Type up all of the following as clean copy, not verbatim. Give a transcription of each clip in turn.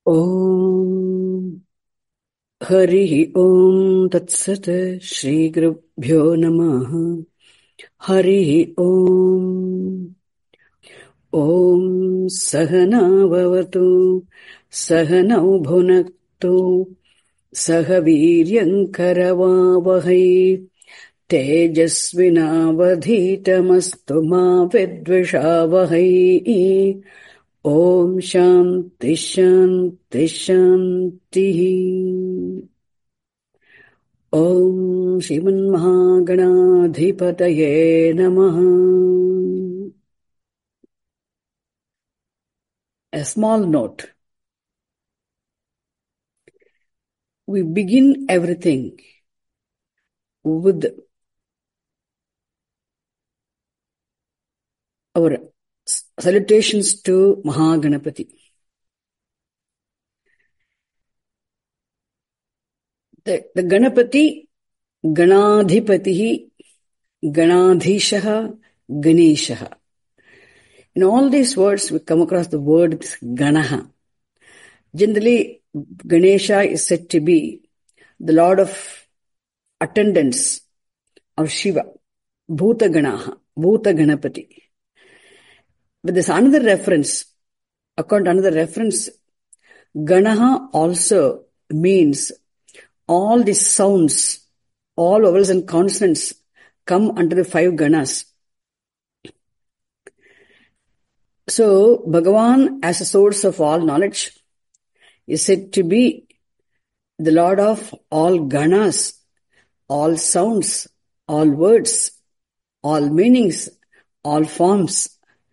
ॐ हरिः ॐ तत्सत् श्रीगुरुभ्यो नमः। हरिः ॐ। ॐ सहना भवतु सहनौ भुनक्तु सह वीर्यङ्करवावहै तेजस्विनावधीतमस्तु मा विद्विषावहै। ॐ शान्ति शान्ति शान्तिः। ॐ श्रीमन्महागणाधिपतये नमः। A small note. We begin everything with our salutations to Mahaganapati. The Ganapati, Ganadhipatihi, Ganadhishaha, Ganeshaha. In all these words, we come across the word Ganaha. Generally, Ganesha is said to be the Lord of attendants of Shiva, Bhuta Ganaha, Bhuta Ganapati. But there's another reference. According to another reference, Ganaha also means all the sounds, all vowels and consonants come under the 5 Ganas. So, Bhagavan, as a source of all knowledge, is said to be the Lord of all Ganas, all sounds, all words, all meanings, all forms,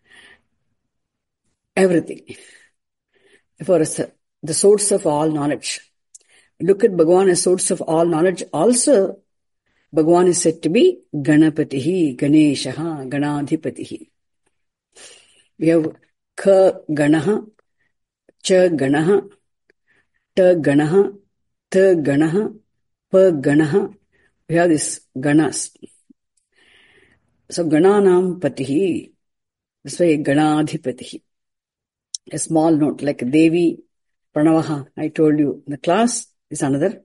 everything. For us, the source of all knowledge. Look at Bhagavan as source of all knowledge. Also, Bhagavan is said to be Ganapatihi, Ganeshaha, Ganadhipatihi. We have Ka Ganaha, Cha Ganaha, Ta Ganaha, Ta Ganaha, Pa Ganaha. We have these Ganas. So Gananam Patihi. That's why Ganadhipatihi. A small note like Devi, Pranavaha, I told you in the class is another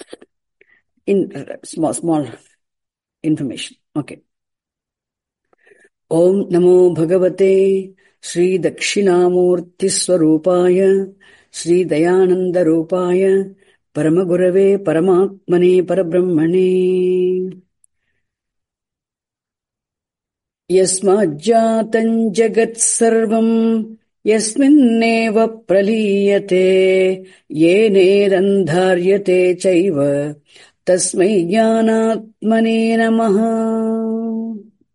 small information. Okay. Om Namo Bhagavate Sri Dakshinamurti Swarupaya Sri Dayananda Rupaya Paramagurave Paramatmane Parabrahmane Yasmajjatan Jagat Sarvam Yasminneva Praliyate Yene Randharyate Chaiva Tasmai Jnanatmane Namaha.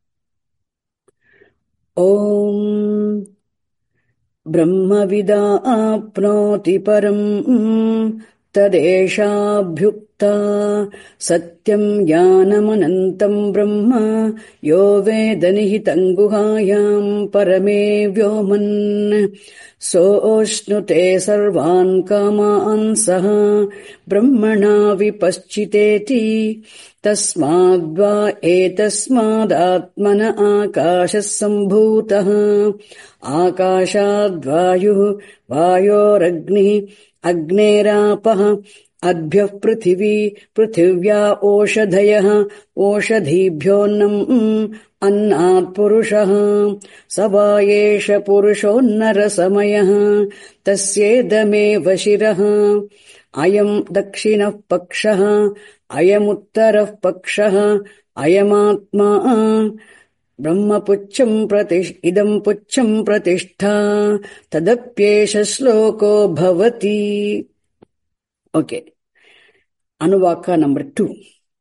Om Brahmavida apnoti param tadeshabhyukta satyam jnanamanantam brahma yo vedanihitam guhayam parame vyoman sooshnute sarvan kamaan saha brahmana vipaschiteti tasmadva etasmadatmana akashas sambhutah akashadvayuh vayoragni Agnerapah adbhyah prithvi prithivya oshadhayah oshadhibhyonnam annat purushah savayesha purushonnarasamayah tasyedameva shirah ayam dakshinah pakshah ayam uttarah pakshah ayamatma Brahma puchcham idam puchcham pratishtha tadapyesha sloko bhavati. Okay. Anuvaka number 2.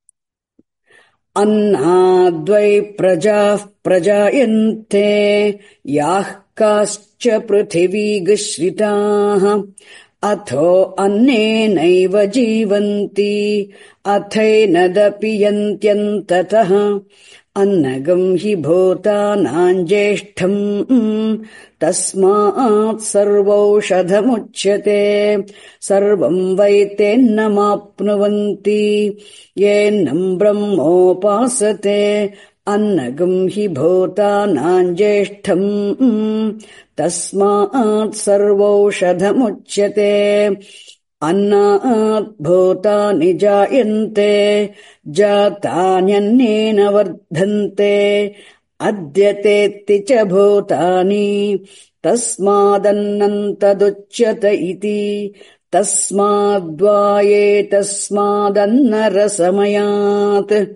Annadvai prajah prajayante yah kascha prithvi gashritah atho annenaiva jivanti athainadapi yantyantatah Annagam hi bhotanam jeshtham tasmaat sarvaushadhamuchyate sarvam vaitennamapnuvanti yenam brahmopasate Annagam hi bhutanaಂ jeshtham tasmaat sarvaushadhamuchyate. Annāt bhutani jayante jatanyannena vardhante adyatetti cha bhutani tasmadannantaduchyata iti tasmadvaye tasmadannarasamayat.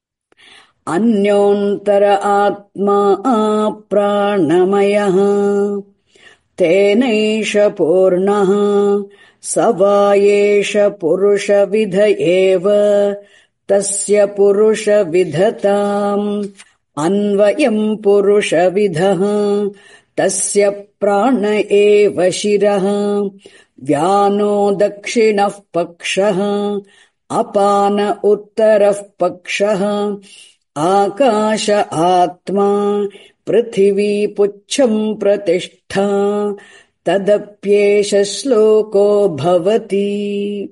Anyontara atma pranamayaha tenaisha purnaha savayesha purusha vidha eva tasya purusha vidhatam anvayam purusha vidhaha tasya prana eva shiraha vyano dakshinah pakshaha apana uttarah pakshaha Akasha Atma Prithvi Pucham Pratishtha Tadapyesha Sloko Bhavati.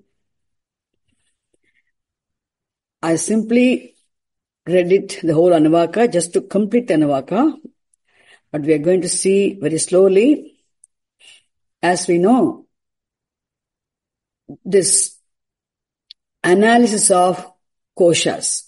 I simply read it, the whole Anuvaka, just to complete the Anuvaka. But we are going to see very slowly. As we know, this analysis of koshas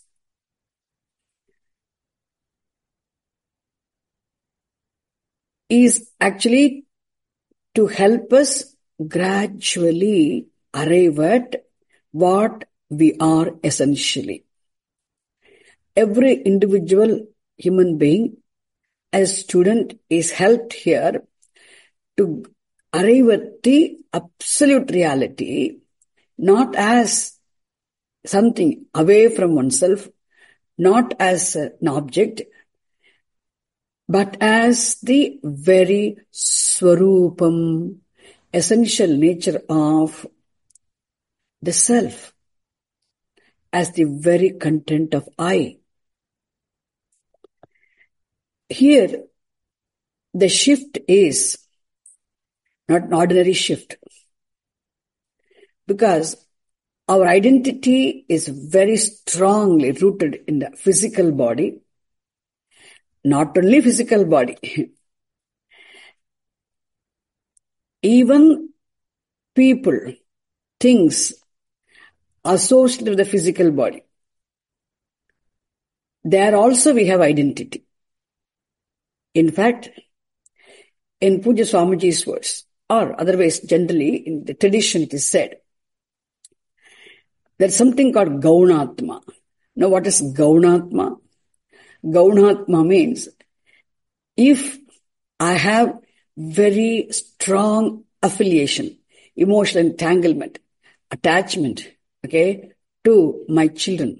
is actually to help us gradually arrive at what we are essentially. Every individual human being as student is helped here to arrive at the absolute reality, not as something away from oneself, not as an object, but as the very swarupam, essential nature of the self, as the very content of I. Here, the shift is not an ordinary shift, because our identity is very strongly rooted in the physical body. Not only physical body, even people, things associated with the physical body. There also we have identity. In fact, in Pujya Swamiji's words, or otherwise generally in the tradition it is said, there's something called Gaunatma. Now what is Gaunatma? Gaunatma means if I have very strong affiliation, emotional entanglement, attachment, to my children,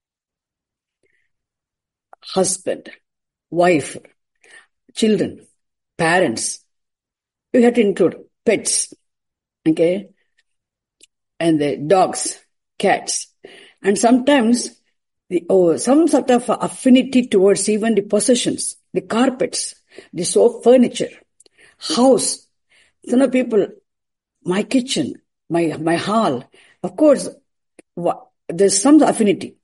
husband, wife, children, parents, you have to include pets, and the dogs, cats, and sometimes some sort of affinity towards even the possessions, the carpets, the sofa furniture, house. Some people, my kitchen, my hall. Of course, there's some affinity,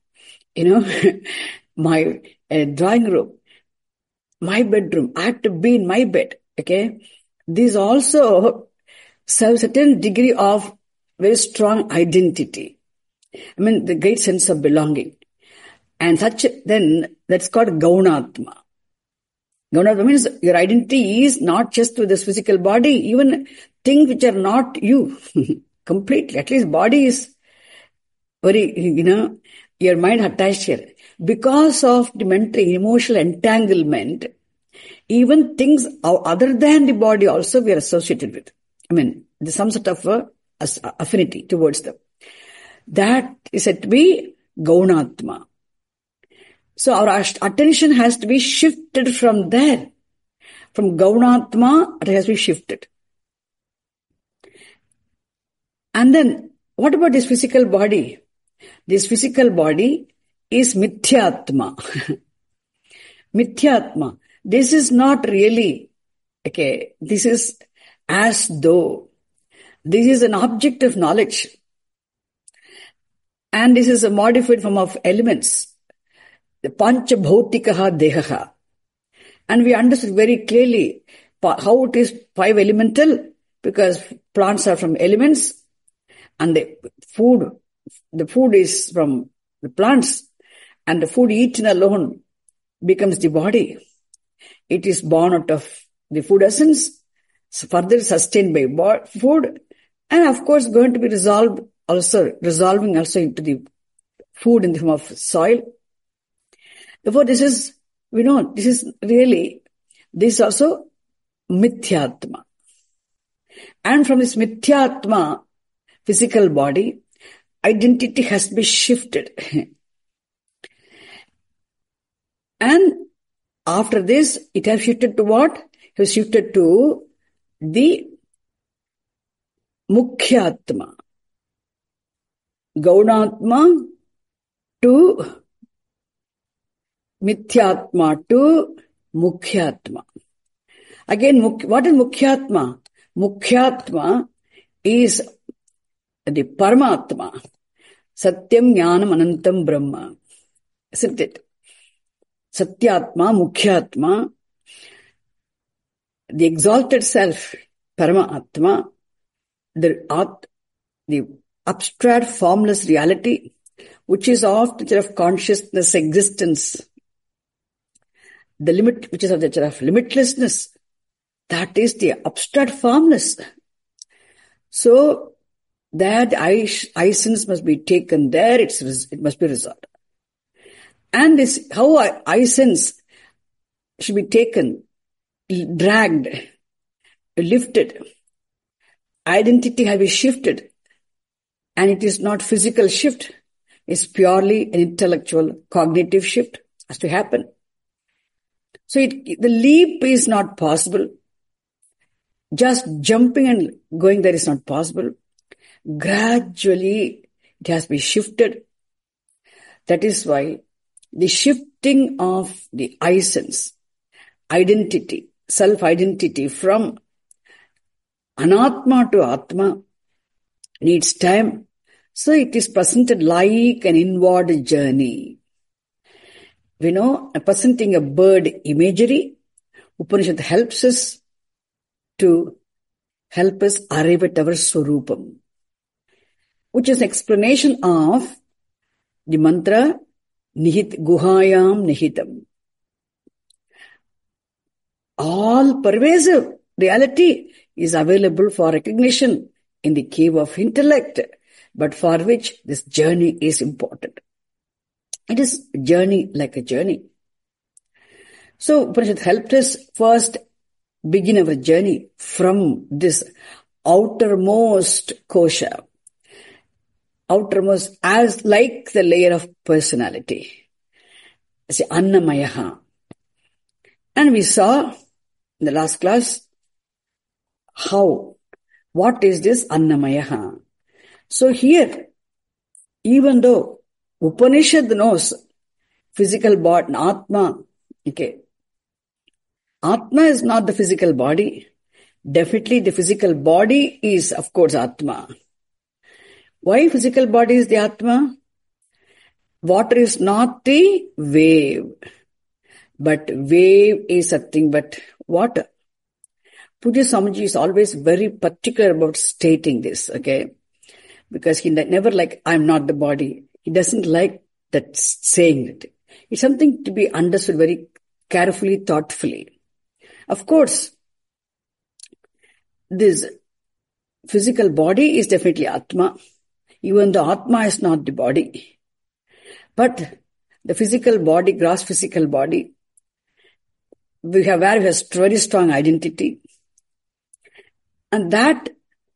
my drawing room, my bedroom. I have to be in my bed. These also serve a certain degree of very strong identity. The great sense of belonging. And then that's called Gaunatma. Gaunatma means your identity is not just with this physical body, even things which are not you completely. At least body is very, your mind attached here. Because of the mental, emotional entanglement, even things other than the body also we are associated with. There's some sort of affinity towards them. That is said to be Gaunatma. So our attention has to be shifted from there. From Gaunatma, it has to be shifted. And then, what about this physical body? This physical body is Mithyatma. Mithyatma. This is not really, this is as though. This is an object of knowledge. And this is a modified form of elements. the pancha bhautikaha dehaha. And we understood very clearly how it is 5 elemental, because plants are from elements and the food is from the plants, and the food eaten alone becomes the body. It is born out of the food essence, so further sustained by food, and of course going to be resolving also into the food in the form of soil. Therefore, this is also mithyatma. And from this mithyatma, physical body, identity has to be shifted. And after this, it has shifted to what? It has shifted to the mukhyatma. Gaunatma to mithyatma to mukhyatma. Again, what is mukhyatma? Mukhyatma is the Paramatma. Satyam Jnanam Anantam Brahma. Isn't it? Satyatma, Mukhyatma, the exalted self, Paramatma, the abstract formless reality, which is of the nature of consciousness existence, the limit, which is of the nature of limitlessness, that is the abstract formless. So, that I-sense must be taken there, it must be resolved. And this, how I-sense should be taken, dragged, lifted. Identity has been shifted. And it is not physical shift. It's purely an intellectual, cognitive shift has to happen. So the leap is not possible. Just jumping and going there is not possible. Gradually, it has been shifted. That is why the shifting of the I-sense, identity, self-identity from anatma to atma needs time. So it is presented like an inward journey. Presenting a bird imagery, Upanishad helps us arrive at our Swarupam, which is explanation of the mantra Guhayam Nihitam. All pervasive reality is available for recognition in the cave of intellect, but for which this journey is important. It is a journey like a journey. So Upanishad helped us first begin our journey from this outermost kosha, outermost as like the layer of personality. It's Annamayaha. And we saw in the last class what is this Annamayaha? So here, even though Upanishad knows physical body, Atma, okay. Atma is not the physical body. Definitely the physical body is, of course, Atma. Why physical body is the Atma? Water is not the wave. But wave is something but water. Pujya Swamiji is always very particular about stating this, okay? Because he never I'm not the body. He doesn't like that saying it. It's something to be understood very carefully, thoughtfully. Of course, this physical body is definitely Atma, even though Atma is not the body. But the physical body, gross physical body, we have very strong identity. And that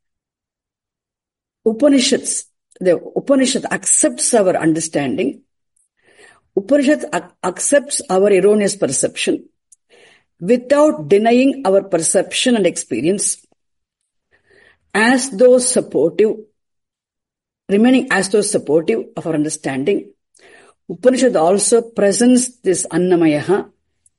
the Upanishad accepts our understanding. Upanishad accepts our erroneous perception without denying our perception and experience as those supportive, remaining as those supportive of our understanding. Upanishad also presents this Annamayaha,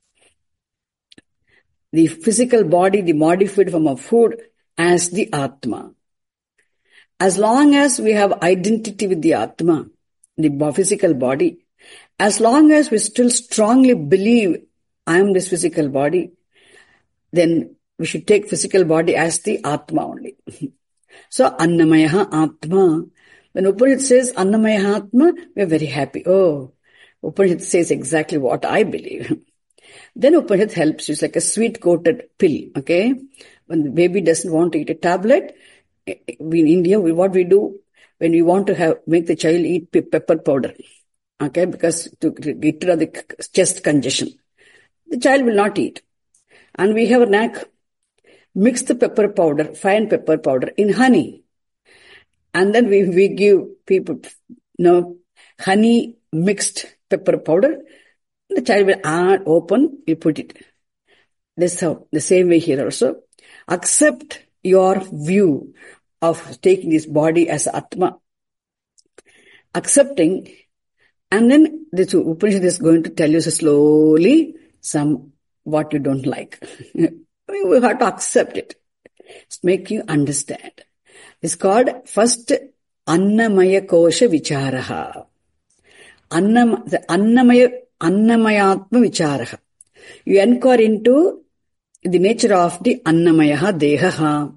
the physical body, the modified form of food, as the Atma. As long as we have identity with the Atma, the physical body, As long as we still strongly believe I am this physical body, then we should take physical body as the Atma only. So, Annamayaha Atma. When Upanishad says Annamayaha Atma, we are very happy. Oh, Upanishad says exactly what I believe. Then Upanishad helps you. It's like a sweet-coated pill, okay? When the baby doesn't want to eat a tablet, in India, what we do, when we want to make the child eat pepper powder, okay, because to get rid of the chest congestion, the child will not eat. And we have a knack, mix the pepper powder, fine pepper powder in honey. And then we give people, honey mixed pepper powder. The child will open, you put it. That's how, the same way here also. Accept your view of taking this body as Atma. Accepting, and then the Upanishad is going to tell you slowly what you don't like. We have to accept it. It's make you understand. It's called first Annamaya Kosha Vicharaha. Annamayatma Vicharaha. You inquire into the nature of the Annamayaha Dehaha.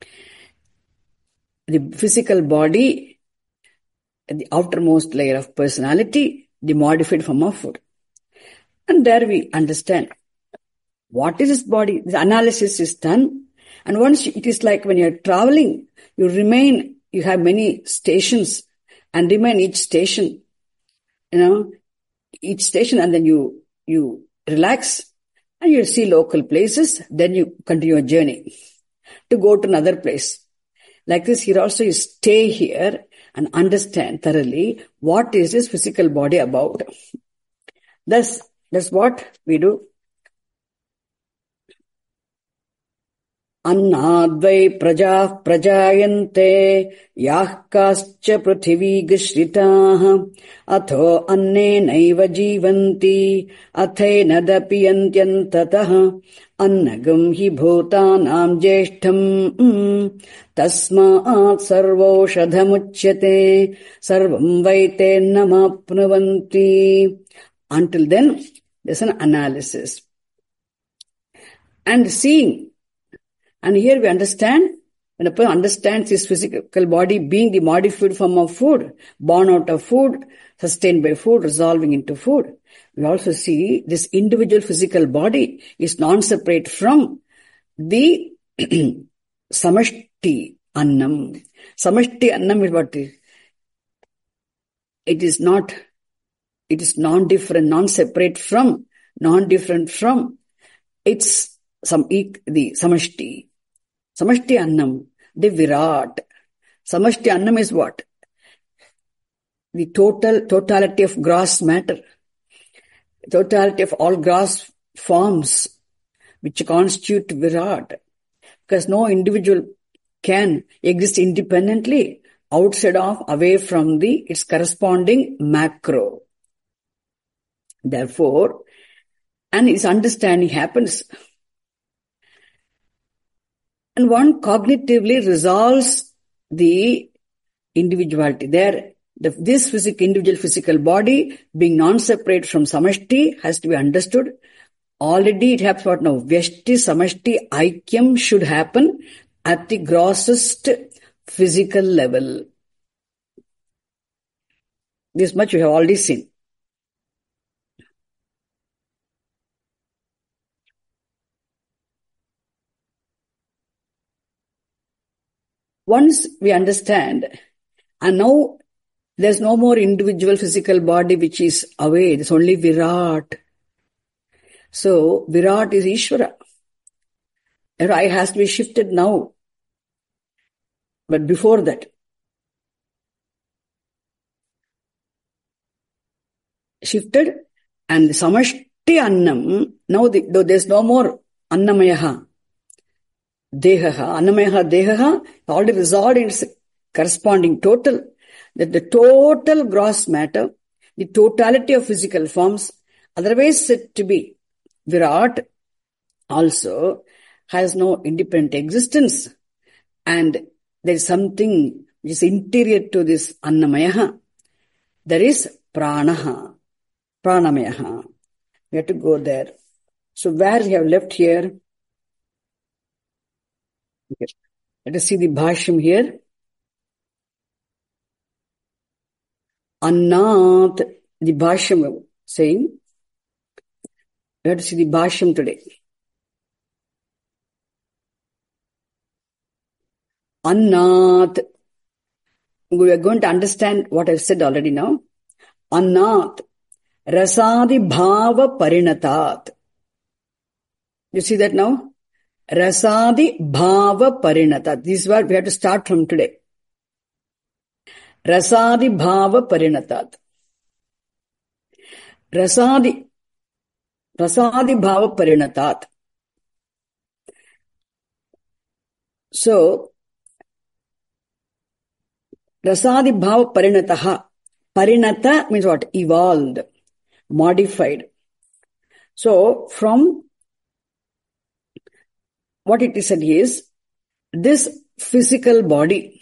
The physical body, the outermost layer of personality, the modified form of food. And there we understand what is this body. The analysis is done. And once it is like when you're traveling, you have many stations and remain each station, and then you relax and you see local places, then you continue a journey to go to another place. Like this, here also you stay here and understand thoroughly what is this physical body about. That's what we do. Annadvai prajah prajayante yah kascha prithivigashritah atho anne naiva jivanti athena dapiyantyantataha annagam hi bhutanam jeshtham tasmaat sarvoshadhamuchyate sarvam vaite namapnuvanti. Until then, there's an analysis and seeing. And here we understand, when a person understands his physical body being the modified form of food, born out of food, sustained by food, resolving into food, we also see this individual physical body is non-separate from the Samashti Annam. Samashti Annam is what? It is non-different, non-separate from, non-different from. It's the Samashti. Samashti Annam, the Virat. Samashti Annam is what? The totality of gross matter. Totality of all gross forms which constitute Virat. Because no individual can exist independently outside of, away from its corresponding macro. Therefore, and its understanding happens. And one cognitively resolves the individuality. This individual physical body being non-separate from Samashti has to be understood. Already it happens what now? Vyashti Samashti Aikyam should happen at the grossest physical level. This much we have already seen. Once we understand, and now there's no more individual physical body which is away, there's only Virat. So, Virat is Ishvara. And I has to be shifted now. But before that, shifted, and Samashti Annam, now there's no more Annamayaha. Dehaha, Annamayaha Dehaha, already resolved in its corresponding total, that the total gross matter, the totality of physical forms, otherwise said to be Virat, also has no independent existence, and there is something which is interior to this Annamayaha. There is Pranaha. Pranamayaha. We have to go there. So where we have left here? Okay. Let us see the bhashyam here. Annat, the bhashyam saying. We have to see the bhashyam today. Annat. We are going to understand what I've said already now. Annat. Rasadi bhava parinatat. You see that now? Rasadi bhava parinatat. This is what we have to start from today. Rasadi bhava parinatat. Rasadi bhava parinatat. So, Rasadi bhava parinataha. Parinata means what? Evolved, modified. So, from what it is said is, this physical body,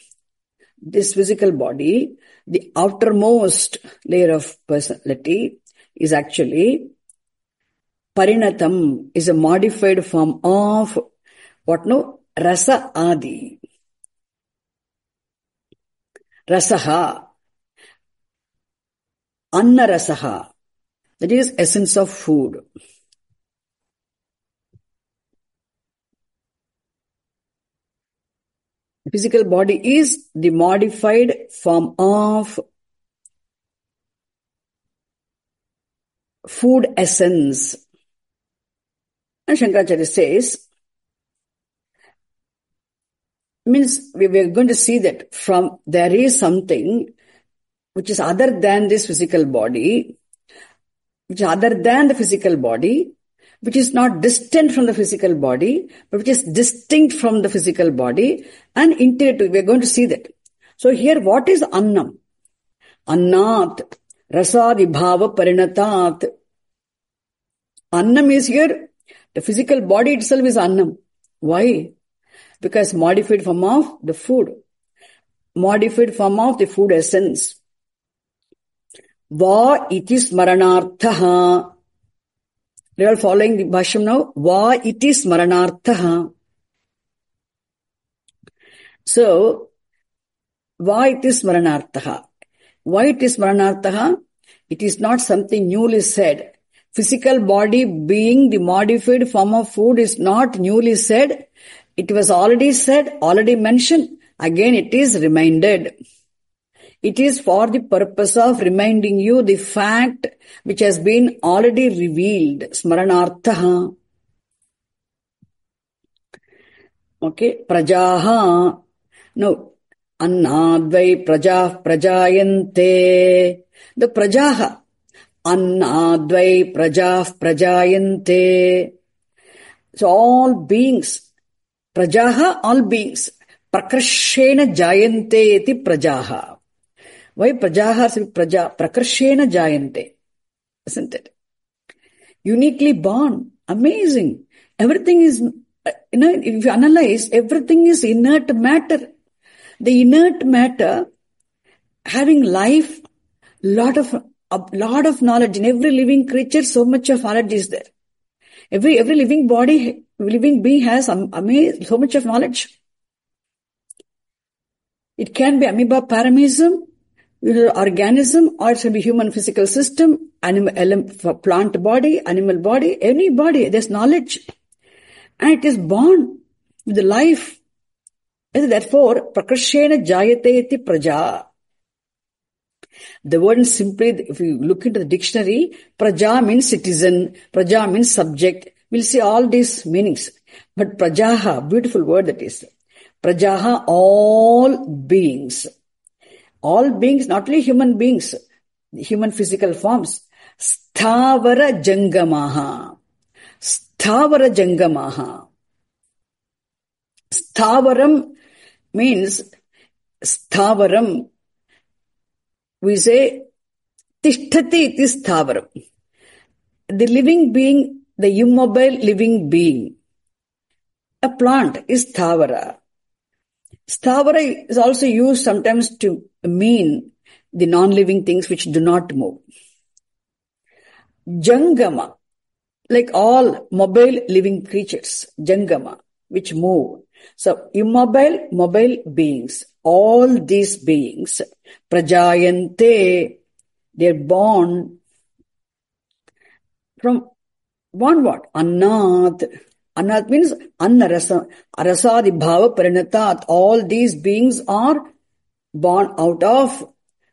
the outermost layer of personality is actually parinatam, is a modified form of what no? Rasa adi. Rasaha. Anna rasaha. That is essence of food. The physical body is the modified form of food essence. And Shankaracharya says, means we are going to see that from there is something which is other than this physical body, which is other than the physical body, which is not distant from the physical body, but which is distinct from the physical body and interior. We are going to see that. So here, what is annam? Annat, rasadi bhava parinatat. Annam is here. The physical body itself is annam. Why? Because modified form of the food. Modified form of the food essence. Va iti smaranarthaha. They are following the bhashyam now. Va iti smaranarthaha. So, va iti smaranarthaha. Why it is smaranarthaha? It is not something newly said. Physical body being the modified form of food is not newly said. It was already said, already mentioned. Again, it is reminded. It is for the purpose of reminding you the fact which has been already revealed. Smaranarthaha. Okay. Prajaha. No. Annadvai prajah prajayante. The prajaha. Annadvai prajah prajayante. So all beings. Prajaha, all beings. Prakarshena jayante iti prajaha. Why prajaha? Prakarshena jayante. Isn't it? Uniquely born. Amazing. Everything is, if you analyze, everything is inert matter. The inert matter having life, a lot of knowledge. In every living creature, so much of knowledge is there. Every living body, living being has so much of knowledge. It can be amoeba paramism, organism, or it can be human physical system, plant body, animal body, any body. There's knowledge. And it is born with the life. And therefore, prakarshena jayate iti praja. The word is simply, if you look into the dictionary, praja means citizen, praja means subject. We'll see all these meanings. But prajaha, beautiful word that is. Prajaha, all beings. All beings, not only human beings, human physical forms. Sthavara jangamaha. Sthavara jangamaha. Sthavaram means, sthavaram, we say, tishtati iti sthavaram. The living being, the immobile living being. A plant is sthavara. Sthavara is also used sometimes to mean the non-living things which do not move. Jangama, like all mobile living creatures, Jangama, which move. So immobile, mobile beings, all these beings, Prajayante, they're born from one what? Annat. Annat means Annarasa, Arasadi Bhava Parinatat. All these beings are born out of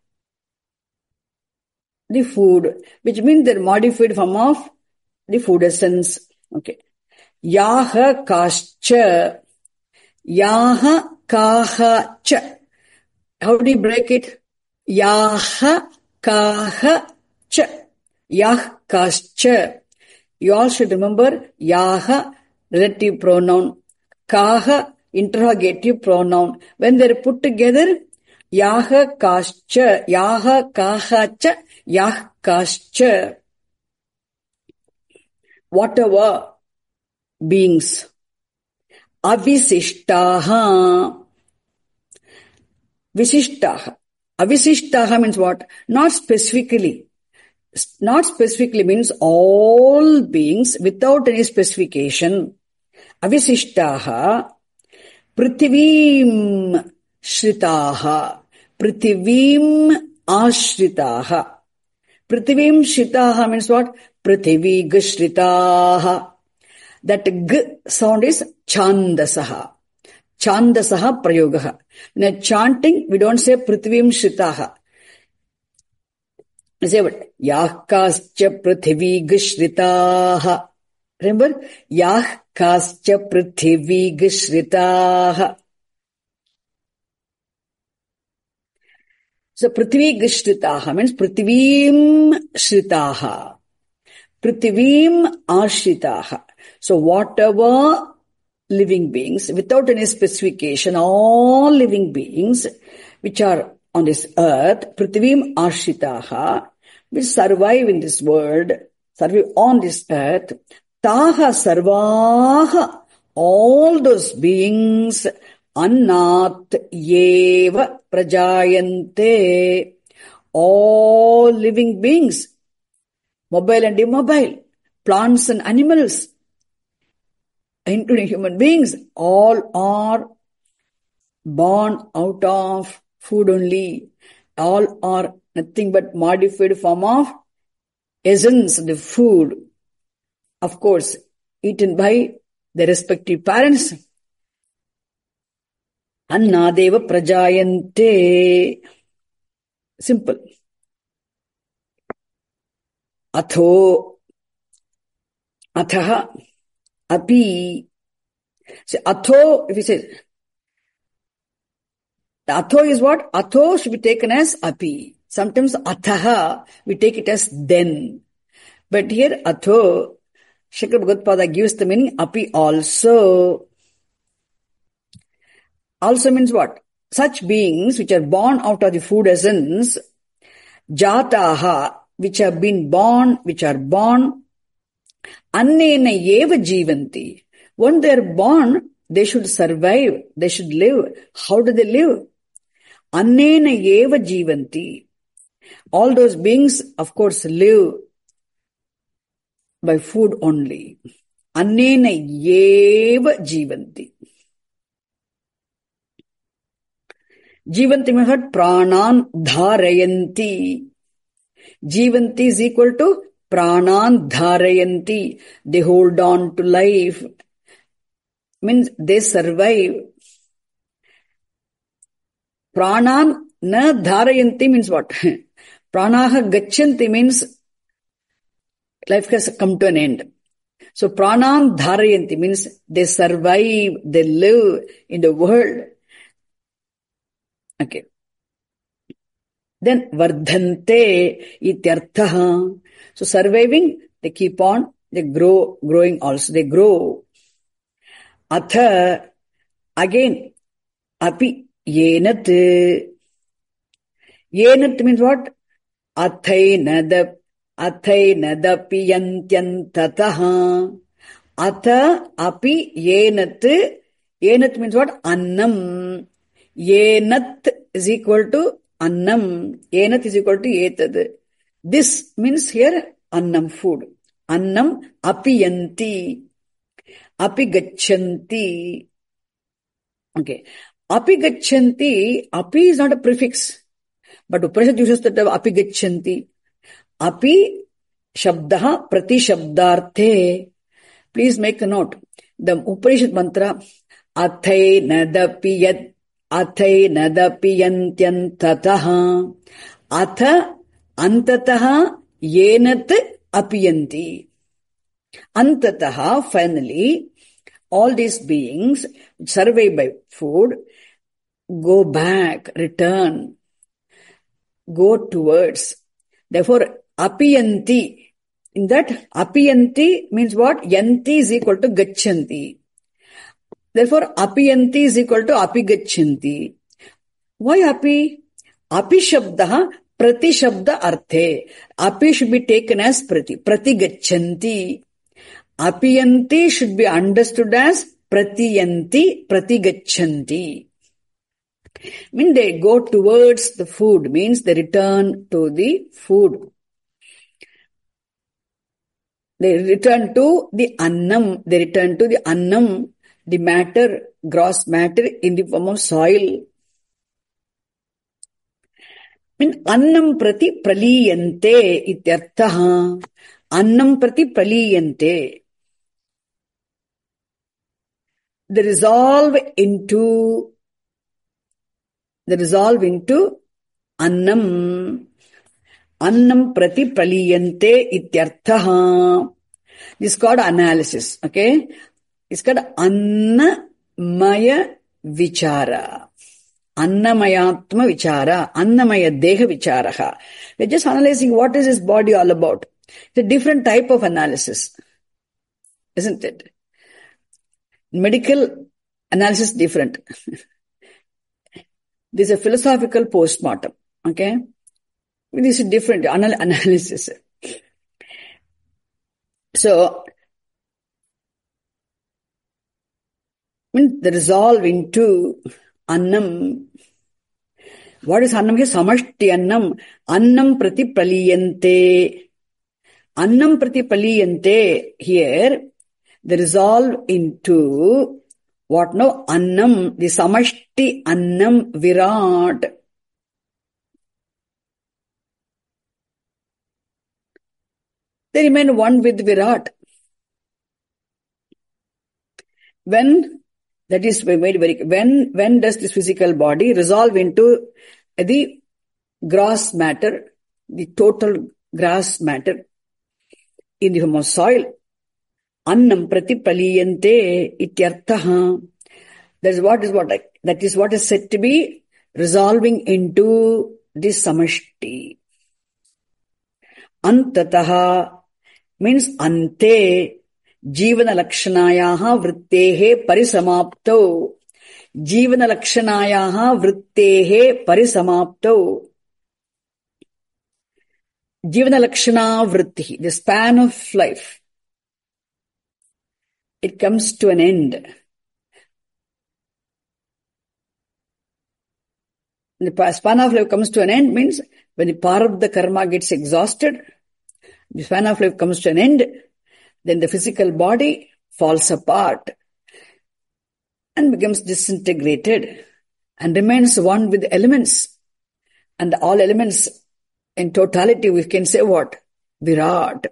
the food, which means they're modified form of the food essence. Okay. Yaha kascha. Yaha kaha cha. How do you break it? Yaha kaha cha. Yah kascha. You all should remember Yaha relative pronoun, Kaha interrogative pronoun. When they are put together, Yaha kascha, Yaha kaha cha, Yah kascha. Whatever beings, Avisishtaha. Visishtaha. Avisishtaha means what? Not specifically. Not specifically means all beings without any specification. Avisishtaha. Prithivim shritaha. Prithivim ashritaha. Prithivim shritaha means what? Prithivi gashritaha. That g sound is chandasaha. Chandasaha prayogaha. In a chanting, we don't say Prithivim shritaha. We say what? Yahkascha Prithivi gashritaha. Remember? Yahkascha Prithivi gashritaha. So Prithvi gashritaha means Prithivim shritaha. Prithivim ashritaha. So whatever living beings, without any specification, all living beings which are on this earth, Prithivim ashritaha, which survive in this world, survive on this earth, taha sarvaha, all those beings, annat yeva prajayante, all living beings, mobile and immobile, plants and animals, including human beings, all are born out of food only. All are nothing but modified form of essence, the food. Of course, eaten by the respective parents. Annadeva prajayante. Simple. Atho. Athaha. Api. So, atho, if you say, the atho is what? Atho should be taken as api. Sometimes athaha, we take it as then. But here atho, Shakar Bhagavad gives the meaning api also. Also means what? Such beings which are born out of the food essence, jataha, which have been born, which are born, annena eva jivanti. When they are born, they should survive, they should live. How do they live? Annena eva jivanti. All those beings, of course, live by food only. Annena eva jivanti. Jivanti means what? Pranan dharayanti. Jivanti is equal to pranan dharayanti. They hold on to life. Means they survive. Pranan na dharayanti means what? Pranaha gachanti means life has come to an end. So pranan dharayanti means they survive, they live in the world. Okay. Then vardhante ityarthaha. So surviving, they keep on, they growing also, they grow. Atha, again, api yenat. Yenat means what? Athainadapi yantyantataha. Atha api yenat. Yenat means what? Annam. Yenat is equal to annam. Yenat is equal to etad. This means here annam, food. Annam apiyanti, apigachanti. Okay. Apigachanti, api is not a prefix, but Upanishad uses the term apigachanti. Api shabdaha prati shabdarte. Please make a note. The Upanishad mantra, athai nadapiyat, athai nadapiyantyantatah, atha antataha yenat apiyanti. Antataha, finally, all these beings survey by food, go back, return, go towards. Therefore, apiyanti. In that, apiyanti means what? Yanti is equal to gachanti. Therefore, apiyanti is equal to apigachanti. Why api? Api shabdaha prati shabda arthe. Api should be taken as prati. Prati gachanti. Apiyanti should be understood as pratiyanti, prati gachanti. Mean they go towards the food, means they return to the food. They return to the annam. They return to the annam, the matter, gross matter in the form of soil. Mean annam prati praliyante ityarthaha. Annam prati praliyante. They resolve into annam. Annam prati praliyante ityarthaha. This is called analysis. Okay? It's called annamaya vichara. Annamayatma vichara. Annamaya deha vicharaha. We're just analyzing what is this body all about. It's a different type of analysis. Isn't it? Medical analysis is different. This is a philosophical postmortem. Okay? This is different analysis. So, the resolve into annam. What is annam here? Samashti annam. Annam prati praliyante. Annam prati praliyante here. The resolve into what now? Annam, the samashti annam virat. They remain one with virat. When that is made very, when does this physical body resolve into the gross matter, the total gross matter in the form of soil? Annam prati praliyante ityarthaha. That is what is said to be resolving into this samashti. Antataha means ante. Jivana lakshanayaha vrittehe parisamapto. Jivana lakshanayaha vrittehe parisamapto. Jivana lakshana vritti, the span of life. It comes to an end. The span of life comes to an end means when the prarabdha karma gets exhausted, the span of life comes to an end, then the physical body falls apart and becomes disintegrated and remains one with the elements. And all elements in totality, we can say what? Virat.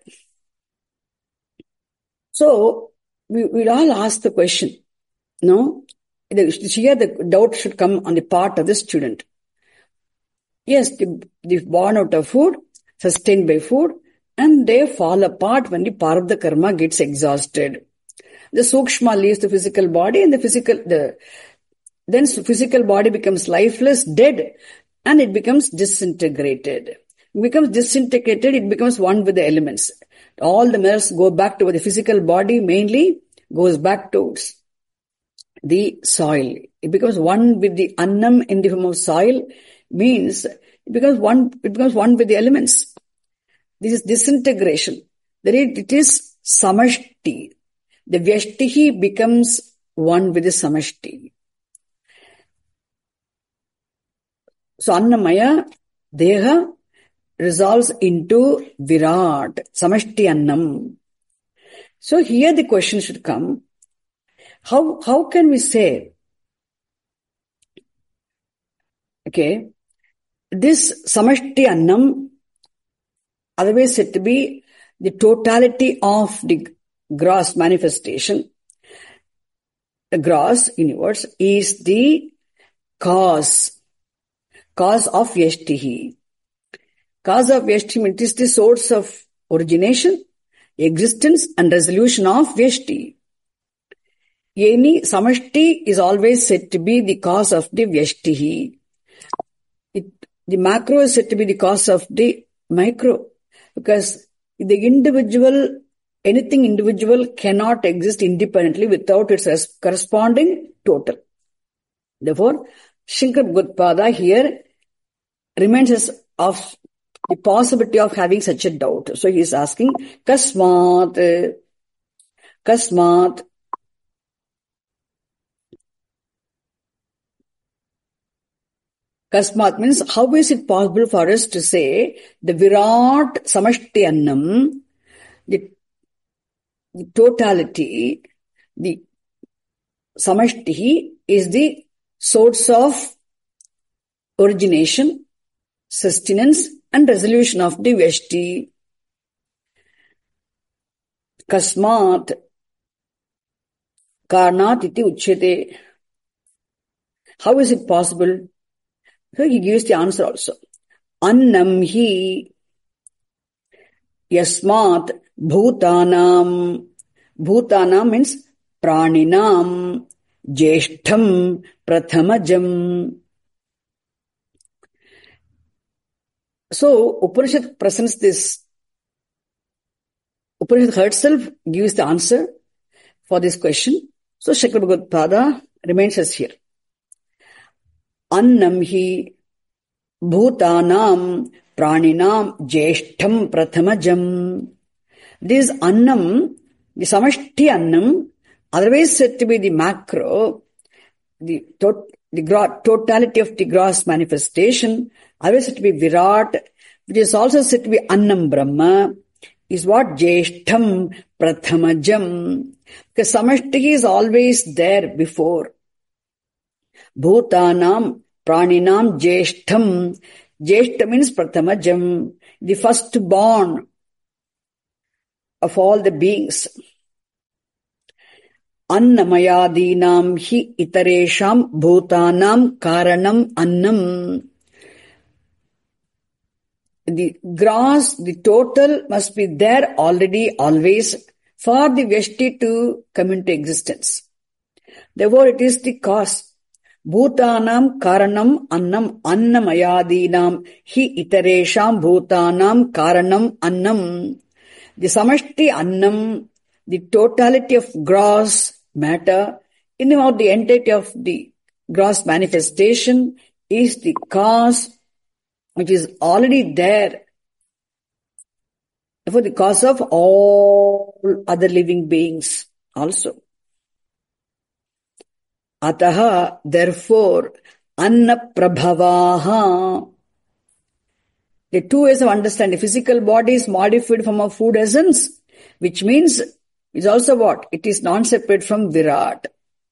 So, we'll all ask the question, no? Here the doubt should come on the part of the student. Yes, they're born out of food, sustained by food, and they fall apart when the prarabdha karma gets exhausted. The sukshma leaves the physical body and then physical body becomes lifeless, dead, and it becomes disintegrated. It becomes disintegrated, it becomes one with the elements. All the mirrors go back to the physical body mainly goes back towards the soil. It becomes one with the annam in the form of soil, means it becomes one with the elements. This is disintegration. It is samashti. The vyashtihi becomes one with the samashti. So annamaya deha resolves into Virat, Samashti Annam. So here the question should come, how can we say, okay, this Samashti Annam, otherwise said to be the totality of the gross manifestation, the gross universe, is the cause of Vyashtihi. Cause of Vyashti means it is the source of origination, existence and resolution of Vyashti. Any Samashti is always said to be the cause of the Vyashtihi. The macro is said to be the cause of the micro, because the individual, anything individual cannot exist independently without its corresponding total. Therefore, Shankara Bhagavad here reminds us of the possibility of having such a doubt. So he is asking, Kasmat. Kasmat means, how is it possible for us to say the Virat Samashti Annam, the totality, the Samashti is the source of origination, sustenance and resolution of the Vyashti. Kasmat Karnat iti uchyate. How is it possible? So he gives the answer also. Annam hi yasmat bhutanam. Bhutanam means praninam jeshtham prathamajam. So Upanishad presents this. Upanishad herself gives the answer for this question. So Shankara Bhagavad reminds us here. Annam hi bhutanam praninam jeshtham prathamajam. This annam, the Samashti Annam, otherwise said to be the macro, the totality of the gross manifestation, otherwise said to be Virat, which is also said to be Annam Brahma, is what? Jeshtham prathamajam. Because Samashti is always there before. Bhutanam praninam jeshtham. Jeshtham means prathamajam, the firstborn of all the beings. Annamayadinam hi itaresham bhutanam karanam annam. The gross, the total must be there already, always, for the Vyashti to come into existence. Therefore, it is the cause. Bhutanam karanam annam annamayadinam hi itaresham bhutanam karanam annam. The Samashti Annam, the totality of gross matter, in about the entirety of the gross manifestation, is the cause which is already there. Therefore, the cause of all other living beings also. Ataha, therefore, Anna Prabhavaha. The two ways of understanding. Physical body is modified from a food essence, which means is also what? It is non-separate from Virat.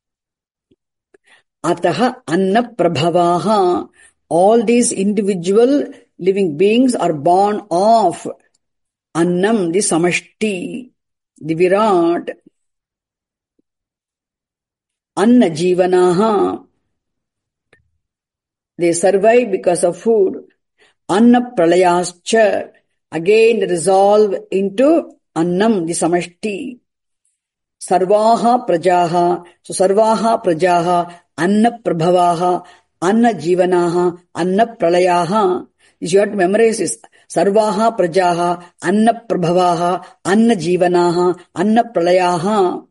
Ataha Anna Prabhavaha. All these individual living beings are born of Annam, the Samashti, the Virat. Anna Jivanaha. They survive because of food. Anna Pralayascha. Again resolve into Annam, the Samashti. Sarvaha Prajaha. So Sarvaha Prajaha, Anna Prabhavaha, Anna Jivanaha, Anna Pralayaha. This you have to memorize this. Sarvaha Prajaha, Anna Prabhavaha, Anna Jivanaha, Anna Pralayaha.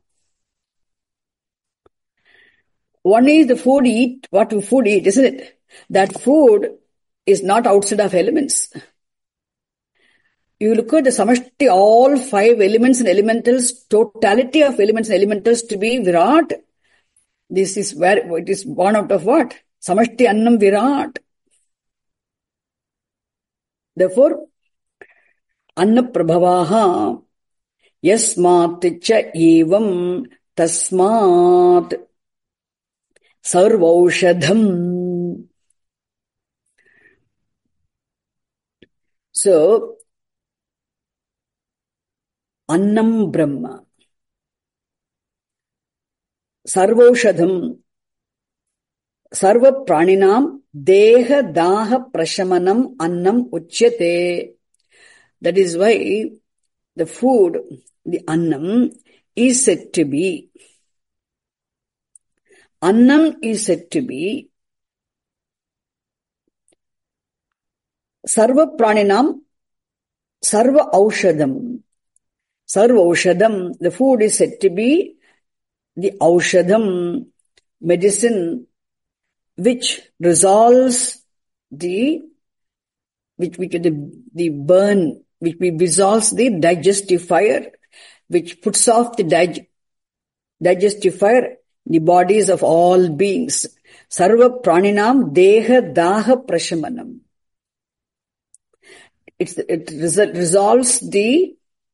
One is the food eat, what food eat, isn't it? That food is not outside of elements. You look at the Samashti, all five elements and elementals, totality of elements and elementals to be Virat. This is where it is born out of what? Samashti Annam Virat. Therefore, Annaprabhavaha yasmat cha evam tasmat sarvaushadham. So, Annam Brahma, Sarvaushadham, Sarva Praninam, Deha Daha Prashamanam Annam Uchyate. That is why the food, the Annam, is said to be. Annam is said to be Sarva Praninam, Sarva Aushadam. Sarva Aushadam, the food is said to be the Aushadam, medicine, which resolves the burn, which resolves the digestive fire, which puts off the digestive fire in the bodies of all beings. Sarva praninam deha daha prashamanam. It resolves the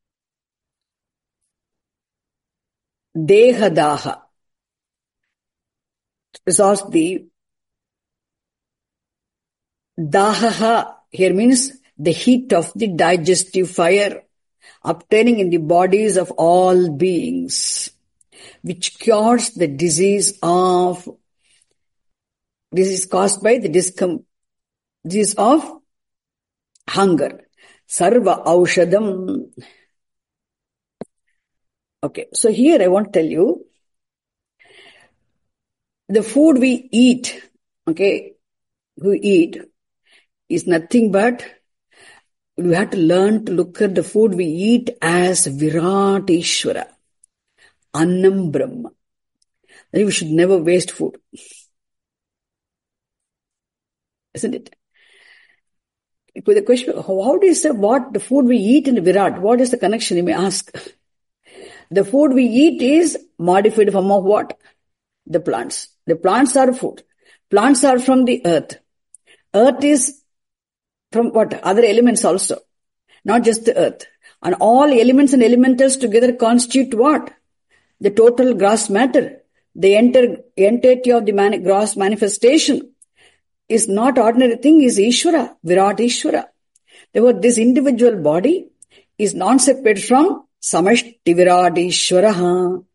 deha daha. Resolves the dahaha here means the heat of the digestive fire obtaining in the bodies of all beings, which cures the disease caused by the disease of hunger. Sarva aushadam. Okay, so here I want to tell you, the food we eat, is nothing but, we have to learn to look at the food we eat as Virat Ishvara, Annam Brahma. We should never waste food. Isn't it? The question, how do you say what the food we eat in Virat? What is the connection, you may ask? The food we eat is modified form of what? The plants. The plants are food. Plants are from the earth. Earth is from what? Other elements also. Not just the earth. And all elements and elementals together constitute what? The total gross matter. The entirety of the gross manifestation is not ordinary thing, is Ishvara, Virat Ishvara. Therefore, this individual body is non-separate from Samashti Virat Ishvara.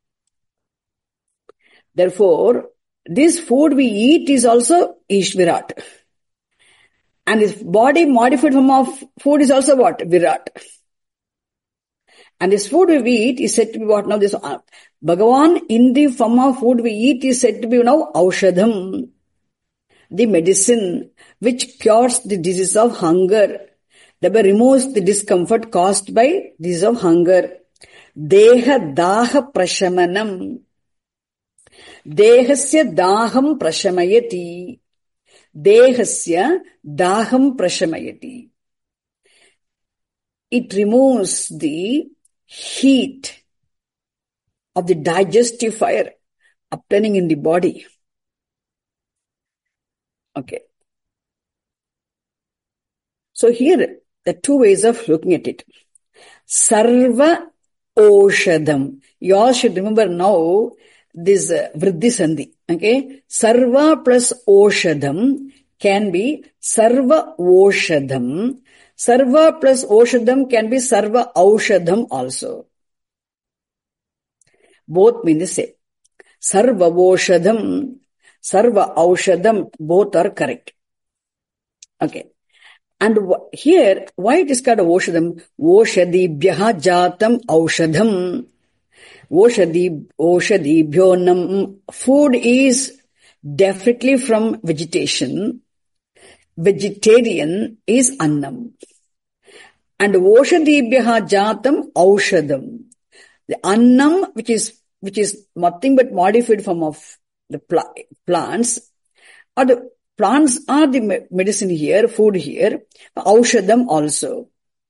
Therefore, this food we eat is also Ishvirat. And this body modified form of food is also what? Virat. And this food we eat is said to be what? Now this Bhagavan in the form of food we eat is said to be now Aushadham, the medicine which cures the disease of hunger, thereby removes the discomfort caused by disease of hunger. Deha daha prashamanam. Dehasya daham prashamayati. Dehasya daham prashamayati. It removes the heat of the digestive fire obtaining in the body. Okay. So here, the two ways of looking at it. Sarva Oshadam. You all should remember now this Vriddhi Sandhi. Okay. Sarva plus Oshadam can be Sarva Oshadam. Sarva plus Oshadam can be Sarva Aushadam also. Both mean the same. Sarva Oshadam, Sarva Aushadam, both are correct. Okay. And here, why it is called Oshadam? Oshadibhyaha jatam Aushadam. Oshadibhyonam. Food is definitely from vegetation. Vegetarian is Annam. And Oshadibhyaha jatam Aushadam. The Annam, which is nothing but modified form of the plants, or the plants are the medicine here, food here, Aushadam also.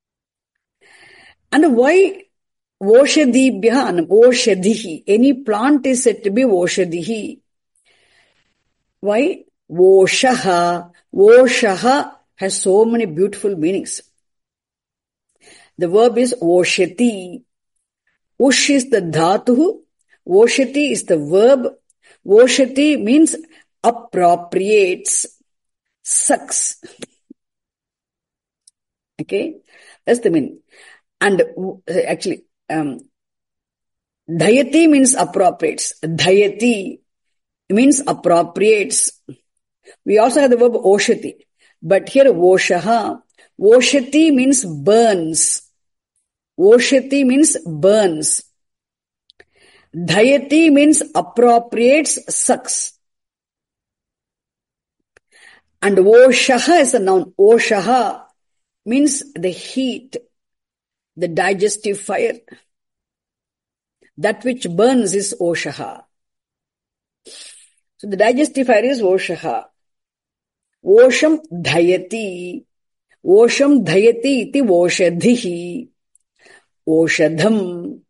And why Oshadibhyaha Annam? Oshadihi. Any plant is said to be Oshadihi. Why? Oshaha. Oshaha has so many beautiful meanings. The verb is voshati. Ush is the dhatu. Voshati is the verb. Voshati means appropriates, sucks. Okay, that's the meaning. And actually, dhayati means appropriates. Dhayati means appropriates. We also have the verb oshati. But here, voshaha. Voshati means burns. Voshati means burns. Dhayati means appropriates, sucks. And voshaha is a noun. Voshaha means the heat, the digestive fire. That which burns is voshaha. So the digestive fire is voshaha. Vosham dhayati. Vosham dhayati iti voshadhihi. Voshadham.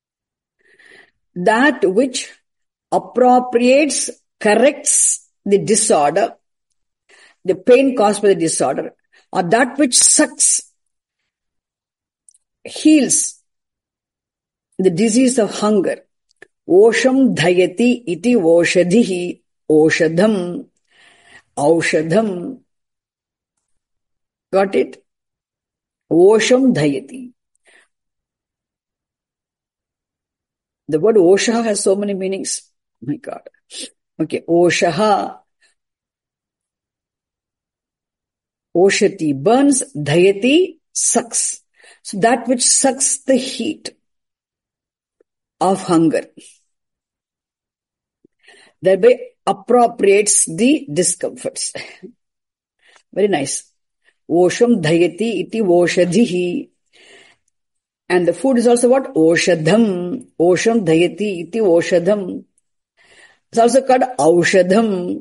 That which appropriates, corrects the disorder, the pain caused by the disorder, or that which sucks, heals the disease of hunger. Vosham dhayati iti voshadhihi. Oshadham. Aushadham. Got it? Vosham dhayati. The word Oshaha has so many meanings. Oh my God. Okay, Oshaha. Oshati burns, dhayati sucks. So that which sucks the heat of hunger, thereby appropriates the discomforts. Very nice. Osham dhayati iti voshadhihi. And the food is also what? Oshadham. Osham dhayati iti oshadham. It's also called aushadham.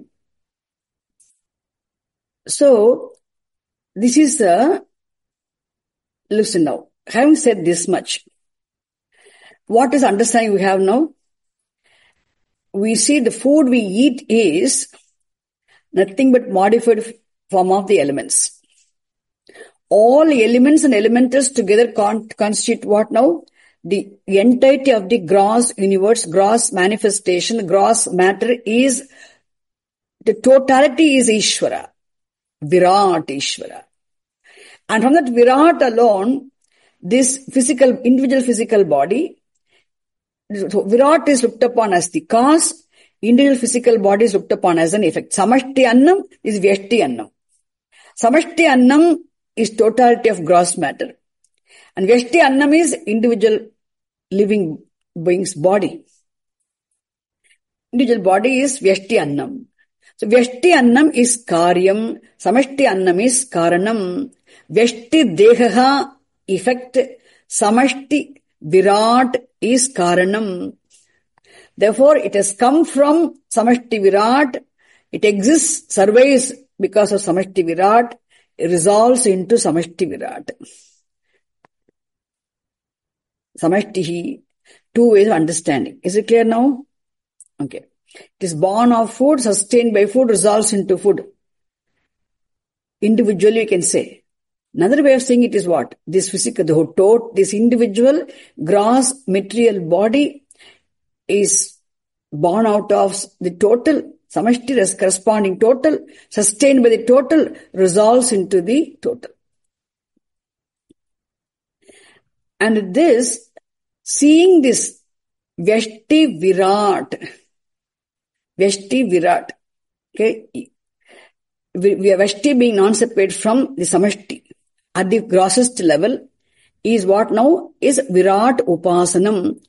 So, this is listen now. Having said this much, what is understanding we have now? We see the food we eat is nothing but modified form of the elements. All elements and elementals together constitute what now? The entirety of the gross universe, gross manifestation, gross matter is, the totality is Ishvara. Virat Ishvara. And from that Virat alone, this individual physical body, so Virat is looked upon as the cause, individual physical body is looked upon as an effect. Samashti Annam is Vyashti Annam. Samashti Annam is totality of gross matter. And Vyashti Annam is individual living being's body. Individual body is Vyashti Annam. So Vyashti Annam is Karyam, Samashti Annam is Karanam. Vyashti Dehaha, effect, Samashti Virat is Karanam. Therefore, it has come from Samashti Virat. It exists, survives because of Samashti Virat. It resolves into Samashti Virat. Samashtihi, two ways of understanding. Is it clear now? Okay. It is born of food, sustained by food, resolves into food. Individually, you can say. Another way of saying it is what? This physical, this individual gross material body is born out of the total. Samashti as corresponding total, sustained by the total, resolves into the total. And this, seeing this Vyashti Virat, okay, we are Vyashti being non-separate from the Samashti at the grossest level is what now is Virat Upasanam.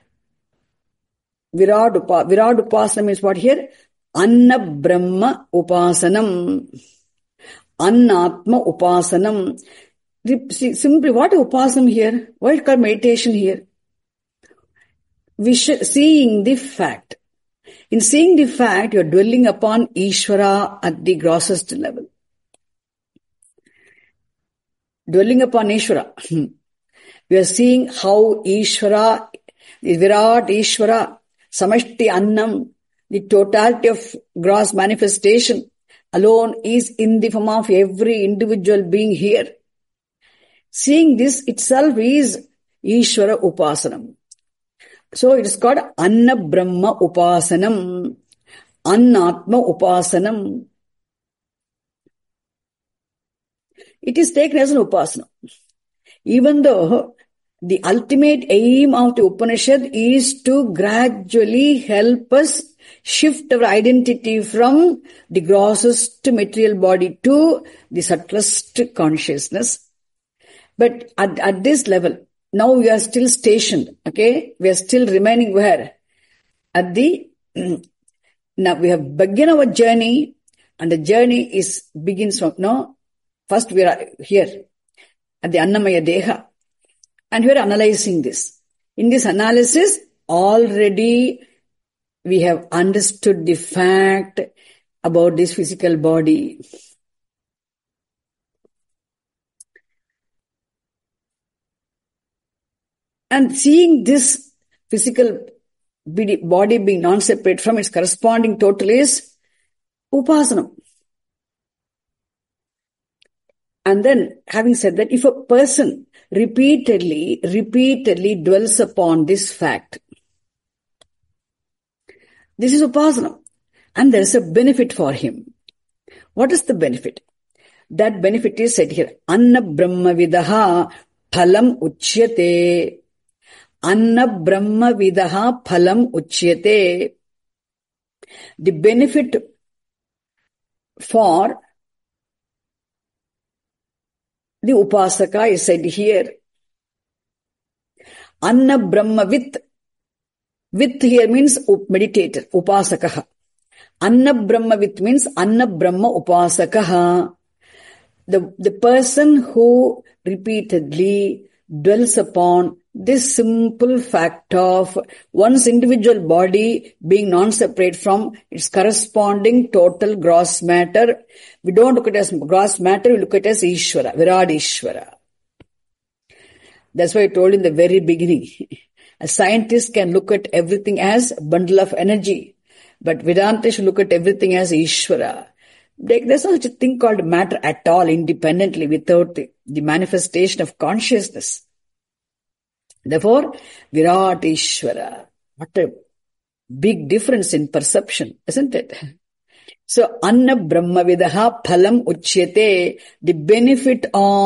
Virat Upasanam means what here? Anna Brahma Upasanam. Annatma Upasanam. Simply, what is Upasanam here? Why is it called meditation here? Seeing the fact. In seeing the fact, you are dwelling upon Ishvara at the grossest level. Dwelling upon Ishvara. We are seeing how Ishvara, the Virat Ishvara, Samashti Annam, the totality of gross manifestation alone is in the form of every individual being here. Seeing this itself is Ishvara Upasanam. So it is called Anna Brahma Upasanam, Annatma Upasanam. It is taken as an Upasana. Even though the ultimate aim of the Upanishad is to gradually help us shift our identity from the grossest material body to the subtlest consciousness. But at this level, now we are still stationed, okay? We are still remaining where? Now we have begun our journey, and the journey begins from, no, first we are here at the Annamaya Deha, and we are analyzing this. In this analysis, already we have understood the fact about this physical body. And seeing this physical body being non-separate from its corresponding total is Upasanam. And then, having said that, if a person repeatedly dwells upon this fact, this is Upasanam, and there is a benefit for him. What is the benefit? That benefit is said here, Anna Brahma Vidaha Phalam Uchyate. Anna Brahma Vidaha Phalam Uchyate. The benefit for the Upasaka is said here. Anna Brahma with here means meditator, Upasakaha. Anna Brahma means Anna Brahma Upasakaha. The person who repeatedly dwells upon this simple fact of one's individual body being non-separate from its corresponding total gross matter. We don't look at it as gross matter, we look at it as Ishvara, Virat Ishvara. That's why I told in the very beginning, a scientist can look at everything as a bundle of energy, but Vedanta should look at everything as Ishvara. There's no such a thing called matter at all independently without the manifestation of consciousness. Therefore, Virat Ishvara. What a big difference in perception, isn't it? So, Anna Brahma Vidaha Phalam Uchyate, the benefit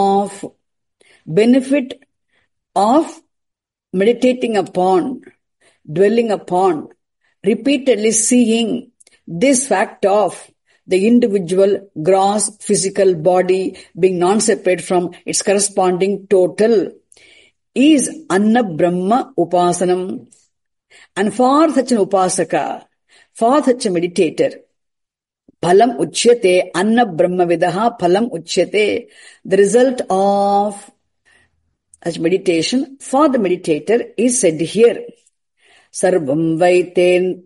of meditating upon, dwelling upon, repeatedly seeing this fact of the individual gross physical body being non-separate from its corresponding total is Anna Brahma Upasanam. And for such an Upasaka, for such a meditator, Phalam Uchyate, Anna Brahma Vidaha Phalam Uchyate, the result of such meditation for the meditator is said here. Sarvam Vaiten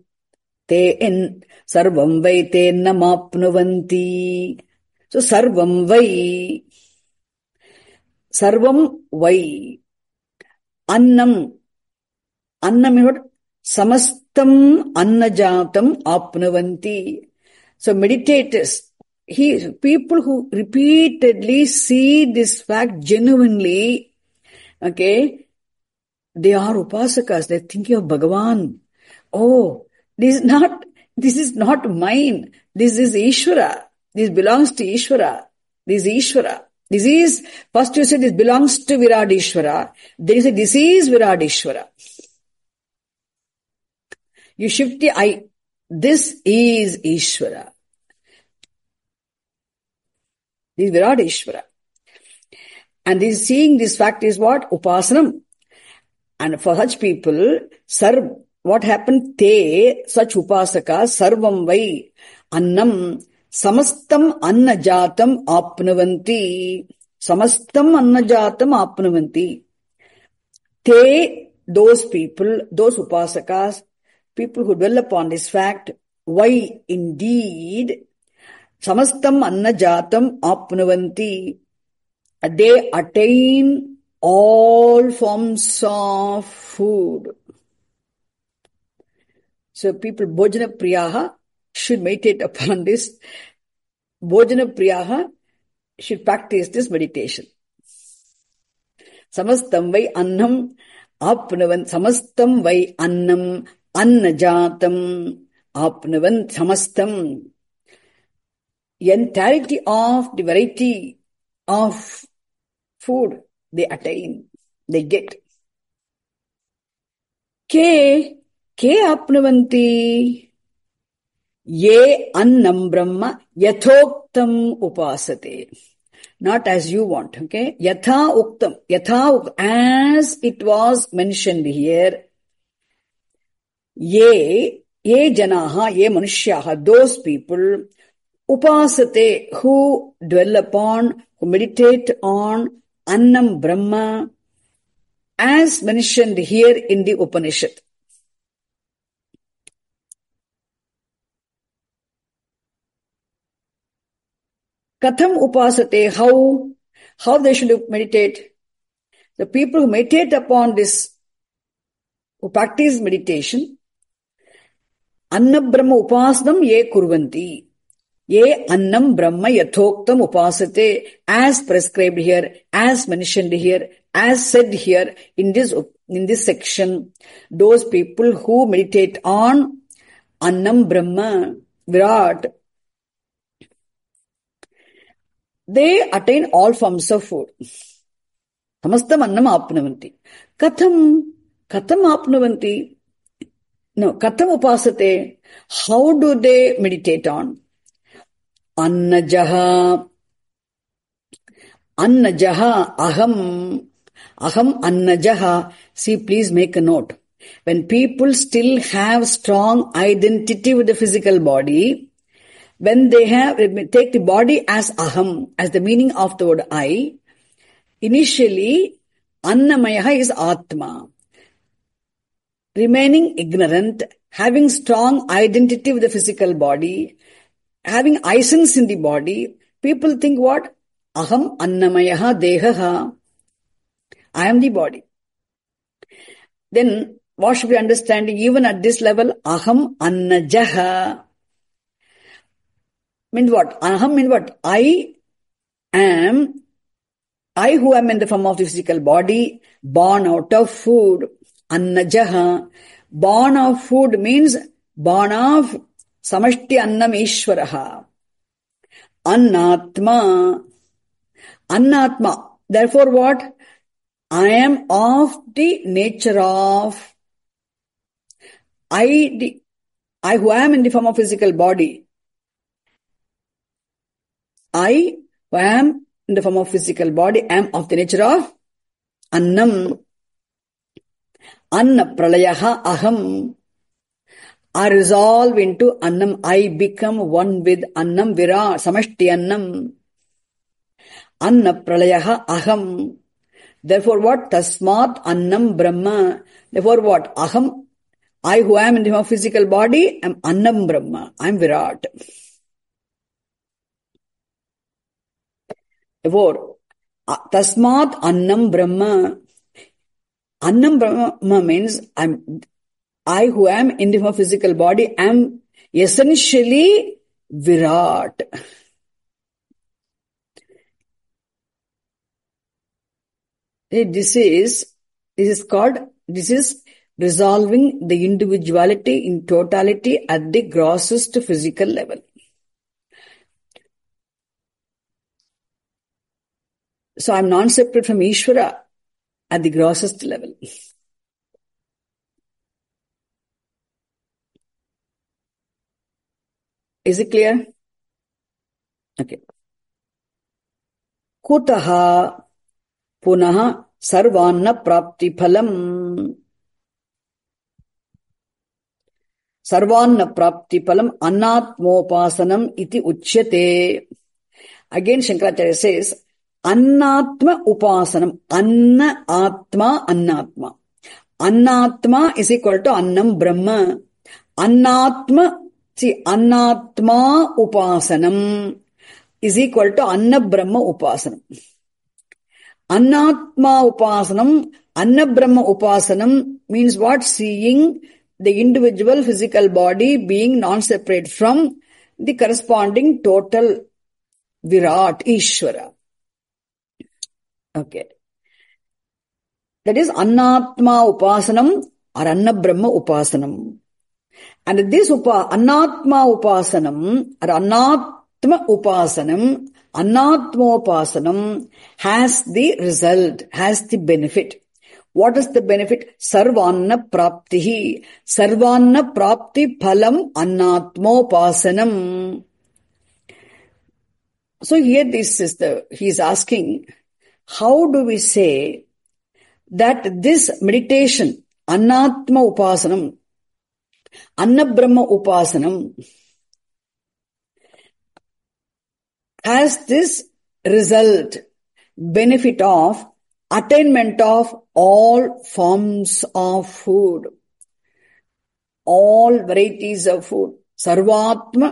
Namapnuvanti. So Sarvam Vai. Annam is what? Samastam Annajatam Apnuvanti. So meditators, people who repeatedly see this fact genuinely, okay, they are upasakas. They're thinking of Bhagavan. Oh, this is not mine. This is Ishvara. This belongs to Ishvara. This is Ishvara. This is, first you say this belongs to Virat Ishvara. Then you say this is Virat Ishvara. You shift the I. This is Ishvara. This is Virat Ishvara. And seeing this fact is what? Upasanam. And for such people, what happened? Such upasaka, sarvam vai, annam, samastam annajatam apnuvanti. Samastam annajatam apnuvanti. Those people, those upasakas, people who dwell upon this fact, why indeed, samastam annajatam apnuvanti, they attain all forms of food. So people, Bhojana Priyaha, should meditate upon this. Bhojana Priyaha should practice this meditation. Samastam vai annam apnuvan. Samastam vai annam annajatam apnuvan samastam. Entirety of the variety of food they attain, they get. Ke apnuvanti ye annam brahma yathoktam upasate. Not as you want, okay? Yatha uktam, as it was mentioned here. Ye janaha, ye manushyaha, those people, upasate, who dwell upon, who meditate on annam brahma, as mentioned here in the Upanishad. Katham upasate, how they should meditate. The people who meditate upon this, who practice meditation, anna brahma upasanam ye kurvanti. Ye annam brahma yathoktam upasate, as prescribed here, as mentioned here, as said here in this section. Those people who meditate on annam brahma, virat, they attain all forms of food. Samastam annam apnuvanti. Katham apnuvanti. No, katham upasate. How do they meditate on? Annajaha, aham annajaha. See, please make a note. When people still have strong identity with the physical body, when they take the body as aham, as the meaning of the word I, initially, annamayaha is atma. Remaining ignorant, having strong identity with the physical body, having essence in the body, people think what? Aham annamayaha dehaha. I am the body. Then, what should we understanding even at this level? Aham annajaha. Means what? Aham means what? I who am in the form of the physical body, born out of food. Annajaha. Born of food means born of samashti annam ishvaraha. Annatma. Therefore what? I am of the nature of I who am in the form of physical body. I who am in the form of physical body am of the nature of annam. Anna pralayaha aham. I resolve into annam. I become one with annam virat, samashti annam. Anna pralayaha aham. Therefore what? Tasmat annam brahma. Therefore what? Aham. I who am in the physical body am annam brahma. I am virat. Therefore, tasmat annam brahma. Annam brahma means I who am in the physical body am essentially virat. This is resolving the individuality in totality at the grossest physical level. So I am non-separate from Ishvara at the grossest level. Is it clear? Okay. Kutaha punaha sarvanna prapti phalam. Sarvanna prapti phalam annatmopasanam iti uchyate. Again Shankaracharya says, annatma upasanam. Anna atma annatma. Annatma is equal to annam brahma. Annatma upasanam is equal to anna brahma upasanam. Annatma upasanam, anna brahma upasanam means what? Seeing the individual physical body being non-separate from the corresponding total virat, Ishvara. Okay. That is Annatma Upasanam or Annabrahma Upasanam. And this Annatma Upasanam or Annatma Upasanam, Annatma Upasanam has the result, has the benefit. What is the benefit? Sarvanna Praptihi. Sarvanna Prapti Phalam Annatma Upasanam. So here he is asking, how do we say that this meditation, Annatma Upasanam, Annabrahma Upasanam, has this result, benefit of attainment of all forms of food, all varieties of food. Sarvanna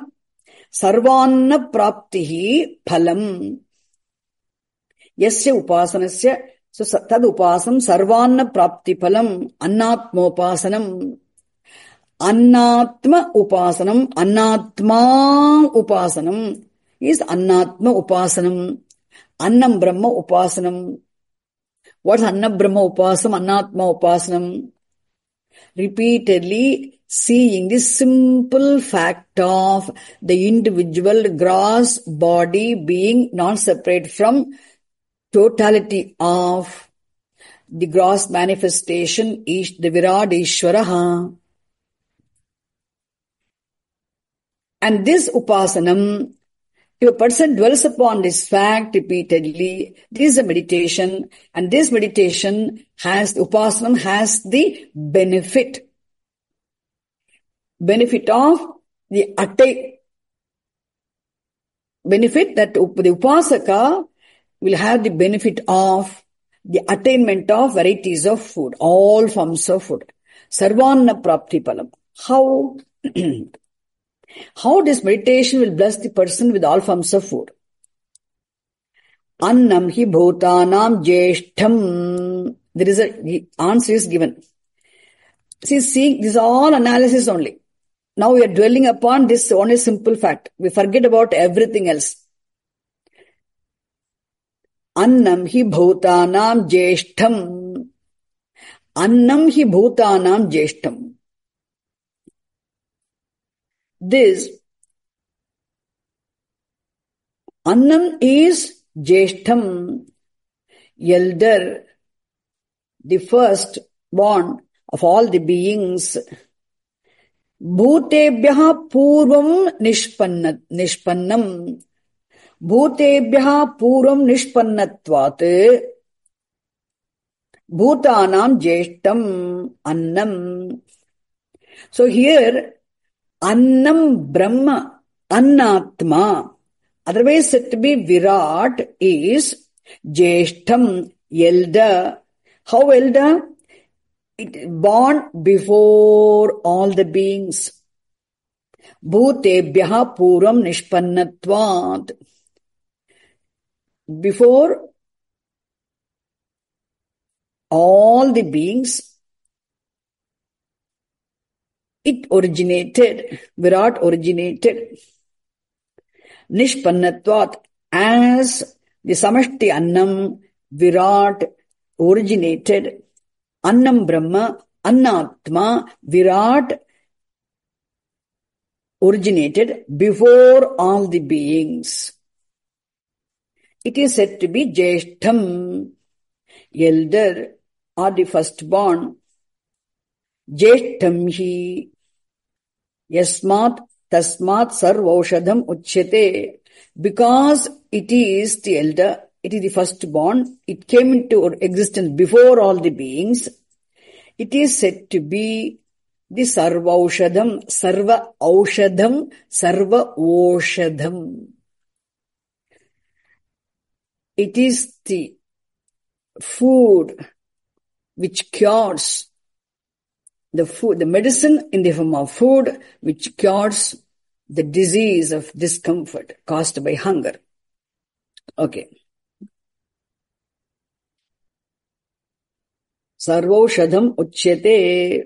Praptihi Phalam. Yasya Upasanasya. So tad Upasam Sarvanna Prapti Phalam Annatma Upasanam. Annatma Upasanam, Annatma Upasanam is Annatma Upasanam, Annam Brahma Upasanam. What's Annam Brahma Upasanam, Annatma Upasanam? Repeatedly seeing the simple fact of the individual gross body being non-separate from totality of the gross manifestation, the Virat Ishvaraha. And this Upasanam, if a person dwells upon this fact repeatedly, this is a meditation, and this meditation Upasanam has the benefit of the benefit that the Upasaka will have the benefit of the attainment of varieties of food, all forms of food. Sarvanna Prapti Palam. How? How this meditation will bless the person with all forms of food. Annam hi bhutanam jeshtham. The answer is given. See, this is all analysis only. Now we are dwelling upon this only simple fact. We forget about everything else. Annam hi bhutanam jeshtham. Annam hi bhutanam jeshtham. This Annam is Jeshtham, elder, the first born of all the beings. Bhutebhyaha purvam nishpannam. Bhutebhyaha purvam nishpannatvat. Bhutanam Jeshtham Annam. So here, Annam Brahma, Annatma, otherwise said to be Virat, is Jeshtham, elder. How elder? It born before all the beings. Bhutebhyaha puram nishpannatvat. Before all the beings, it originated, Virat originated. Nishpannatvat, as the Samashti Annam, Virat originated. Annam Brahma, Annatma, Virat originated before all the beings. It is said to be Jeshtham, elder or the firstborn. Jeshtham hi yasmat tasmat sarvaushadham uchyate. Because it is the elder, it is the firstborn, it came into existence before all the beings. It is said to be the sarvaushadham, sarva aushadham, sarva oshadham. It is the food which cures, the medicine in the form of food which cures the disease of discomfort caused by hunger. Okay. Sarvaushadham uchyate.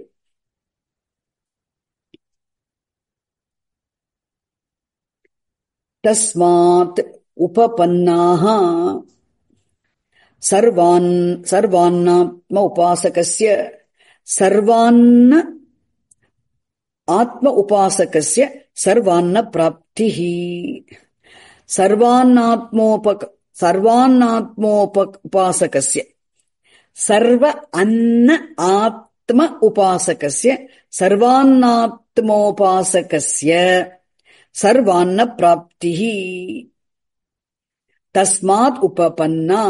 Tasmat upapannaha sarvanatma upasakasya sarvanna atma upasakasya sarvanna praptihi. Sarvanatmopasakasya sarva anna atma upasakasya sarvanatmopasakasya sarvanna praptihi tasmat upapanna.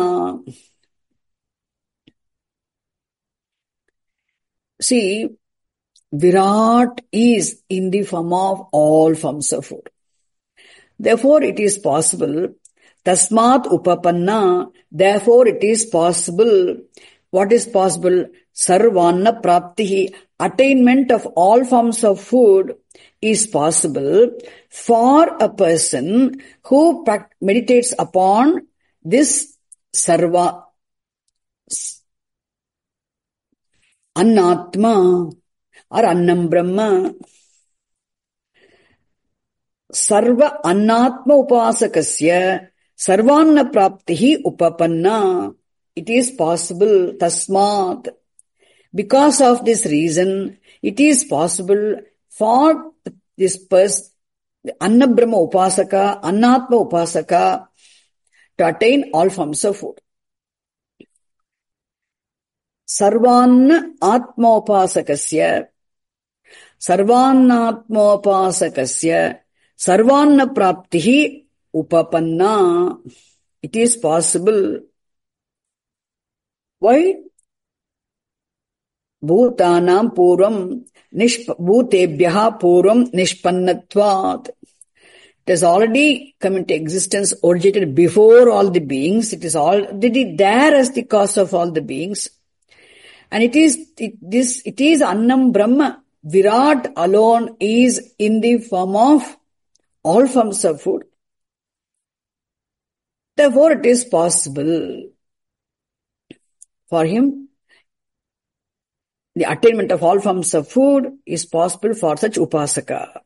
See, Virat is in the form of all forms of food. Therefore, it is possible. Tasmat upapanna. Therefore, it is possible. What is possible? Sarvanna praptihi. Attainment of all forms of food is possible for a person who meditates upon this sarva annatma or annam brahma. Sarva annatma upasakasya sarvanna praptihi upapanna. It is possible. Tasmat. Because of this reason, it is possible for this person, Anna Brahma Upasaka, Annatma Upasaka, to attain all forms of food. Sarvanna Atma Upasakasya, Sarvannatma Upasakasya, Sarvanna Praptihi Upapanna. It is possible. Why? Bhutanam purvam bhutebhyaha purvam nishpannatvat. It has already come into existence, originated before all the beings. It is already there as the cause of all the beings. And it is Annam Brahma. Virat alone is in the form of all forms of food. Therefore, it is possible for him. The attainment of all forms of food is possible for such upasaka.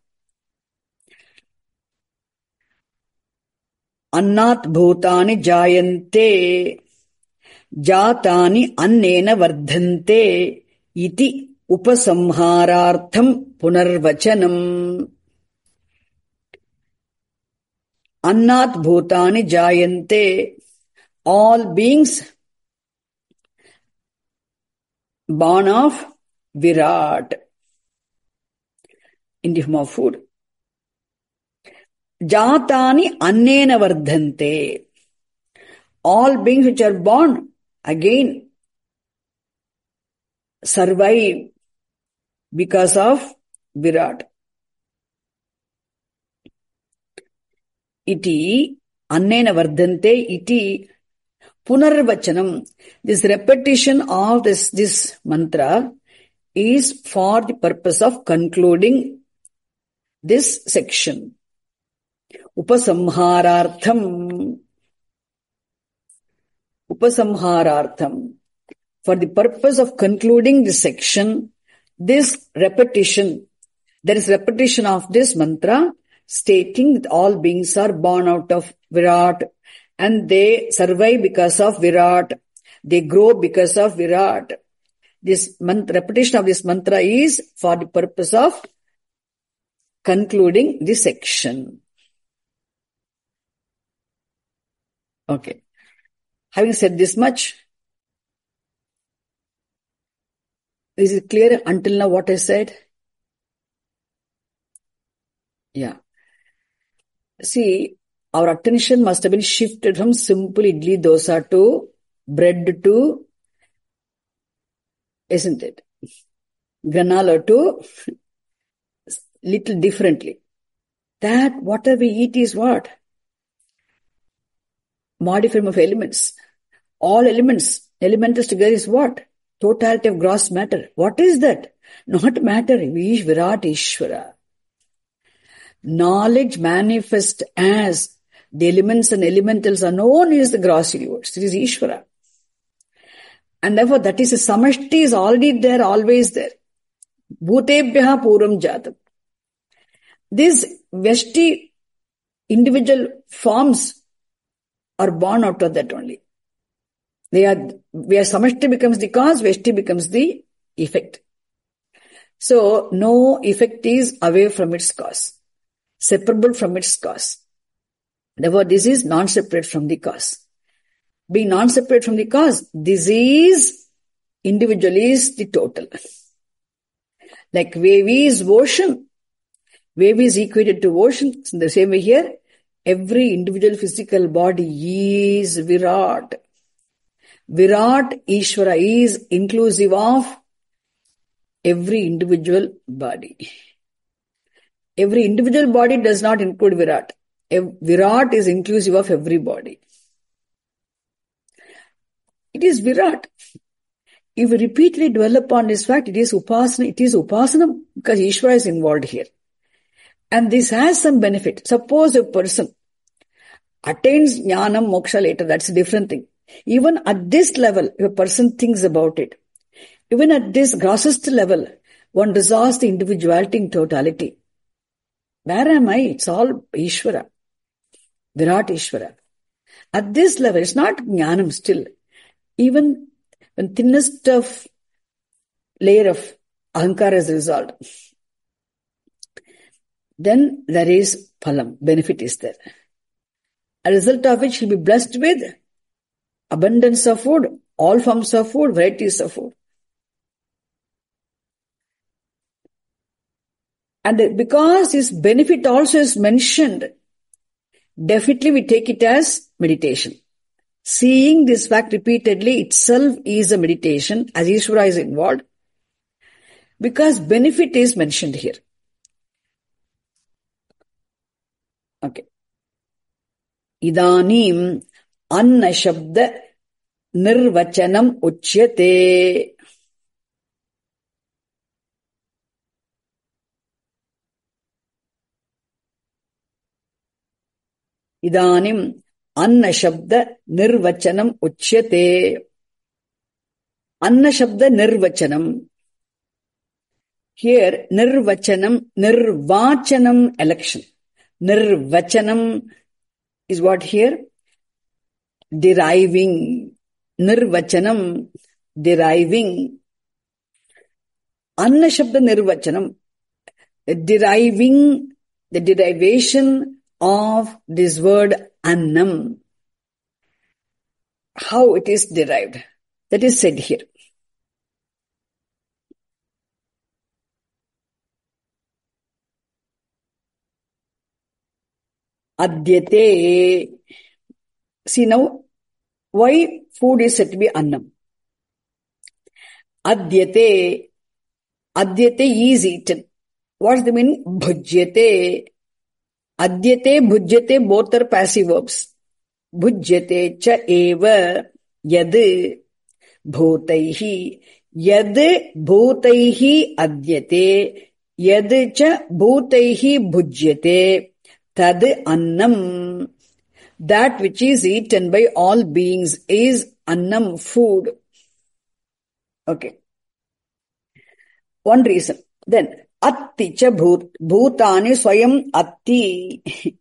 Annat bhutani jayante jatani annena vardhante iti upasamharartham punarvachanam. Annat bhutani jayante. All beings born of Virat in the form of food. Jatani annena vardhante. All beings which are born again survive because of Virat. Iti annena vardhante iti punarvachanam. This repetition of this mantra is for the purpose of concluding this section. Upasamharartham. Upasamharartham. For the purpose of concluding this section, this repetition, there is repetition of this mantra stating that all beings are born out of Virat and they survive because of Virat. They grow because of Virat. This repetition of this mantra is for the purpose of concluding this section. Okay. Having said this much, is it clear until now what I said? Yeah. See, our attention must have been shifted from simple idli dosa to bread to, isn't it? Granola to little differently. That whatever we eat is what? Modifier of elements. All elements, elementals together is what? Totality of gross matter. What is that? Not matter. Virat Ishvara. Knowledge manifest as the elements and elementals are known is the gross universe. It is Ishvara. And therefore that is a samashti is already there, always there. Bhutebhyaha puram jatam. These Veshti individual forms are born out of that only. where samashti becomes the cause, Veshti becomes the effect. So, no effect is away from its cause, separable from its cause. Therefore, this is non-separate from the cause. Being non-separate from the cause, this is individual is the total. Like wave is ocean. Wave is equated to ocean. In the same way here, every individual physical body is Virat. Virat, Ishvara is inclusive of every individual body. Every individual body does not include Virat. Virat is inclusive of every body. It is Virat. If we repeatedly dwell upon this fact, it is Upasana. It is Upasana because Ishvara is involved here. And this has some benefit. Suppose a person attains Jnanam Moksha later, that's a different thing. Even at this level, if a person thinks about it, even at this grossest level, one resolves the individuality in totality. Where am I? It's all Ishvara. Virat Ishvara. At this level, it's not Jnanam still. Even when thinnest of layer of Ahankara is resolved, then there is phalam, benefit is there. A result of which he'll be blessed with abundance of food, all forms of food, varieties of food. And because his benefit also is mentioned, definitely we take it as meditation. Seeing this fact repeatedly itself is a meditation as Ishvara is involved because benefit is mentioned here. Okay. Idanim anna shabda nirvachanam uchyate. Idanim Anna Shabda Nirvachanam Uchyate. Anna Shabda Nirvachanam. Here, Nirvachanam, Nirvachanam election. Nirvachanam is what here? Deriving. Nirvachanam, deriving. Anna Shabda Nirvachanam. Deriving, the derivation of this word Annam. How it is derived. That is said here. Adyate. See now, why food is said to be Annam? Adyate. Adyate is eaten. What does the meaning? Bhujyate. Adyate, bhujyate, both are passive verbs. Bhujyate cha eva yad bhutaihi. Yad bhutaihi adyate. Yad cha bhutaihi bhujyate. Tad annam. That which is eaten by all beings is annam, food. Okay. One reason. Then, atti cha bhutani swayam atti.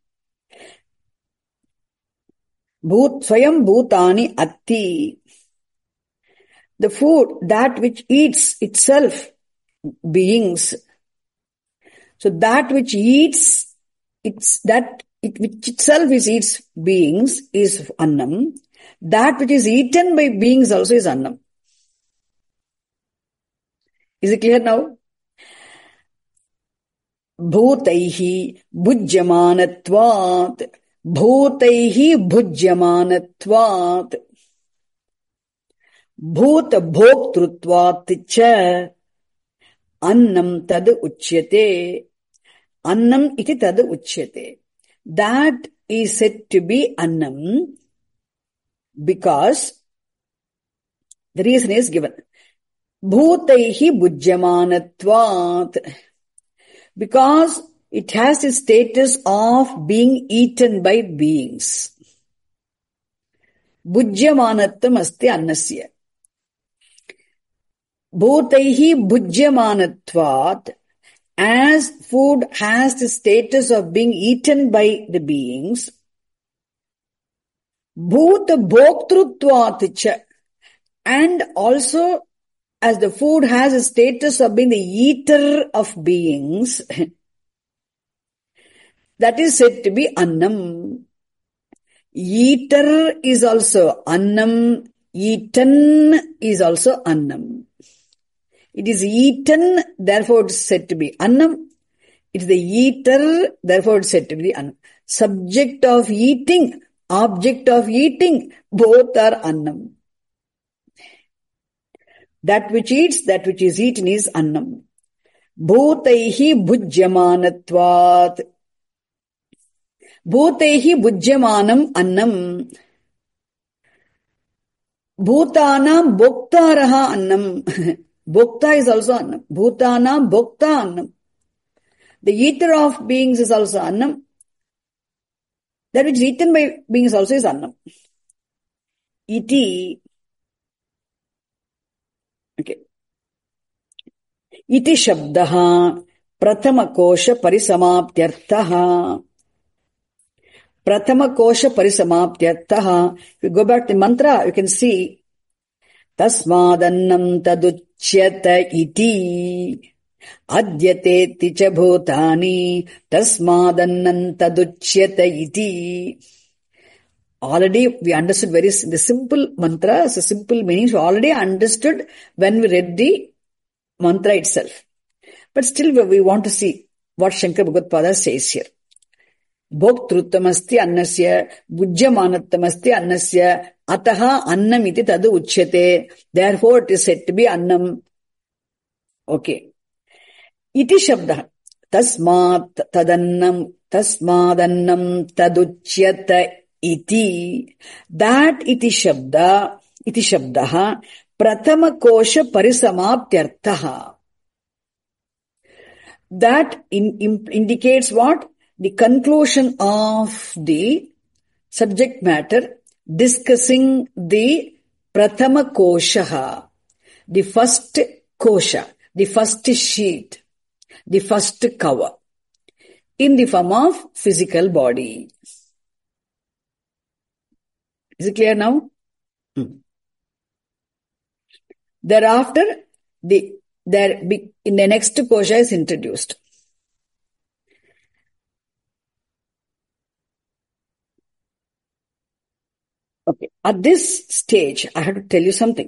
Swayam bhutani atti. The food, that which eats itself, beings. So that which eats, which itself is eats beings is annam. That which is eaten by beings also is annam. Is it clear now? Bhutaihi bhujyamanatvat. Bhutaihi bhujyamanatvat. Bhuta bhoktrutvat cha. Annam tad uchyate. Annam iti tad uchyate. That is said to be annam because the reason is given. Bhutaihi bhujyamanatvat. Because it has the status of being eaten by beings. Bhujyamanatvam asti annasya. Bhutaihi bhujyamanatvat. As food has the status of being eaten by the beings, bhuta bhoktrutvat cha. And also, as the food has a status of being the eater of beings, that is said to be annam. Eater is also annam. Eaten is also annam. It is eaten, therefore it is said to be annam. It is the eater, therefore it is said to be annam. Subject of eating, object of eating, both are annam. That which eats, that which is eaten is annam. Bhutaihi bhujyamanatvat. Bhutaihi bhujyamanam annam. Bhutanam bhoktaraha annam. Bhokta is also annam. Bhutanam bhokta annam. The eater of beings is also annam. That which is eaten by beings also is annam. Iti. Okay. Iti shabdaha prathama kosha parisamaptyarthaha. Prathama kosha parisamaptyarthaha. If you go back to the mantra, you can see tasmadannam taduchyata iti adyateti cha bhutani tasmadannam taduchyata iti. Already we understood the simple mantra, it's a simple meaning. We already understood when we read the mantra itself. But still we want to see what Shankara Bhagavad says here. Bhoktruttamasti annasya, bhujyamanattamasti annasya, ataha annam iti tadu uchyate. Therefore it is said to be annam. Okay. Iti shabda. Tasmadannam taduchyata iti. That iti shabdaha prathama kosha parisamaptyarthaha. That indicates what? The conclusion of the subject matter discussing the prathama kosha, the first kosha, the first sheet, the first cover in the form of physical body. Is it clear now? Thereafter, in the next kosha is introduced. Okay. At this stage, I have to tell you something.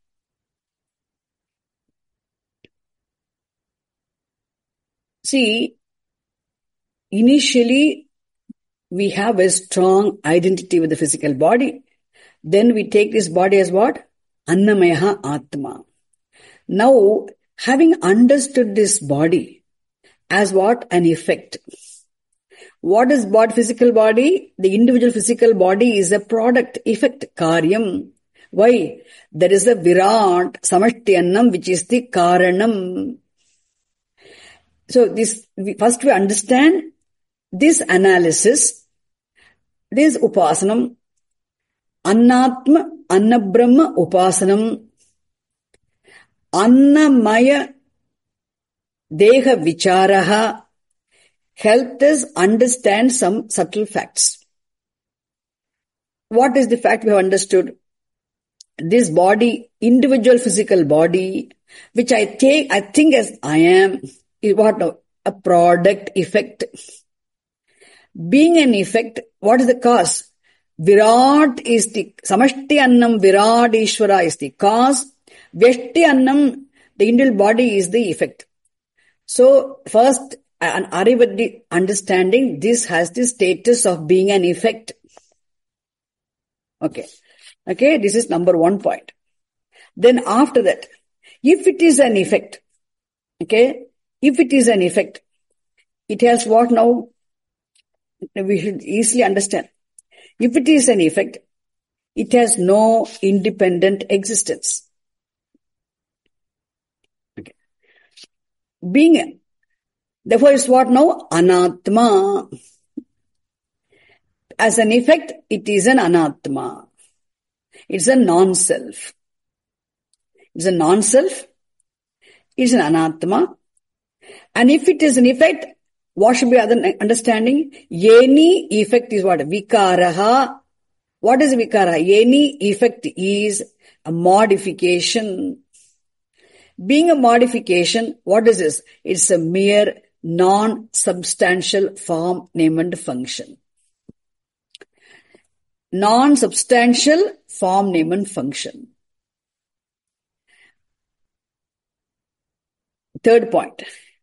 See, initially, we have a strong identity with the physical body. Then we take this body as what? Annamaya Atma. Now, having understood this body as what? An effect. What is physical body? The individual physical body is a product, effect, karyam. Why? There is a virat, samashtiyannam, which is the karanam. So first we understand this analysis, this upasanam, annatma, annabrahma upasanam, annamaya deha vicharaha, helped us understand some subtle facts. What is the fact we have understood? This body, individual physical body, which I think as I am, is what? A product, effect. Being an effect, what is the cause? Virat is the, Samashti Annam Virat Ishvara is the cause. Vyashti Annam, the individual body is the effect. So, first, an Arivadi understanding, this has the status of being an effect. Okay, this is number 1 point. Then after that, if it is an effect, if it is an effect, it has what now? We should easily understand. If it is an effect, it has no independent existence. Okay. Therefore, it's what now? Anatma. As an effect, it is an anatma. It's a non-self. It's a non-self. It's an anatma. And if it is an effect, what should be other understanding? Any effect is what? Vikaraha. What is vikara? Any effect is a modification. Being a modification, what is this? It's a mere non-substantial form, name and function. Non-substantial form, name and function. Third point.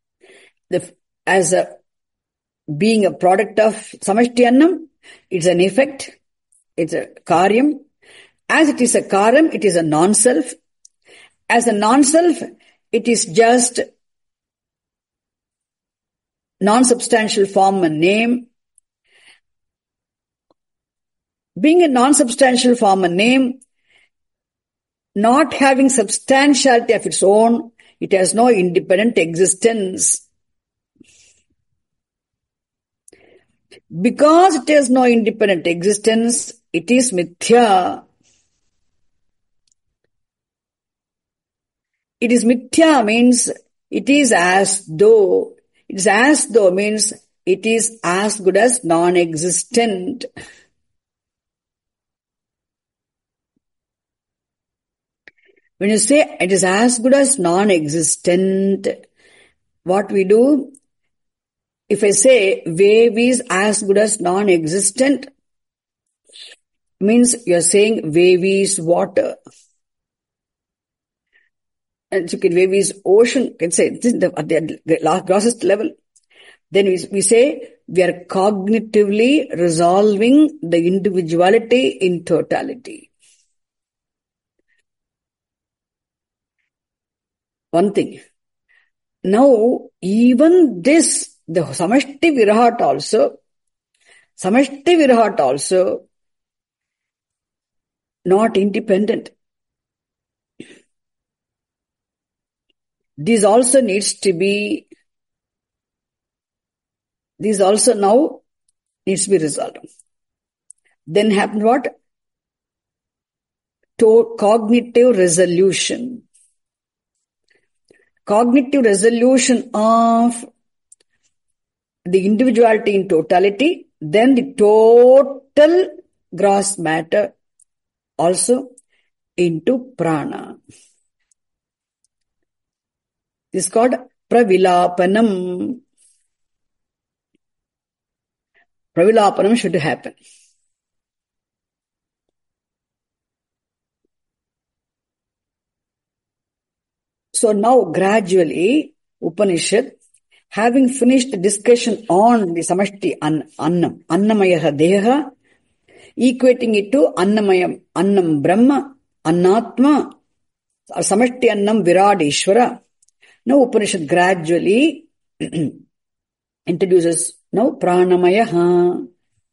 Being a product of Samashti Annam, it's an effect, it's a karyam. As it is a karyam, it is a non-self. As a non-self, it is just non-substantial form and name. Being a non-substantial form and name, not having substantiality of its own, it has no independent existence. Because it has no independent existence, it is mithya. It is mithya means it is as though. It is as though means it is as good as non-existent. When you say it is as good as non-existent, what we do? If I say wave is as good as non-existent, means you are saying wave is water. And you can wave is ocean, you can say this is at the grossest level. Then we say we are cognitively resolving the individuality in totality. One thing. Now, even this, the Samashti Virahat also, not independent. This also now needs to be resolved. Then happened what? Cognitive resolution. Cognitive resolution of the individuality in totality, then the total gross matter also into prana. This is called pravilapanam. Pravilapanam should happen. So now gradually Upanishad, having finished the discussion on the Samashti Annam, Annamayaha Deha, equating it to Annamayam, Annam Brahma, Annatma, Samashti Annam Virat Ishvara. Now Upanishad gradually introduces now Pranamayaha.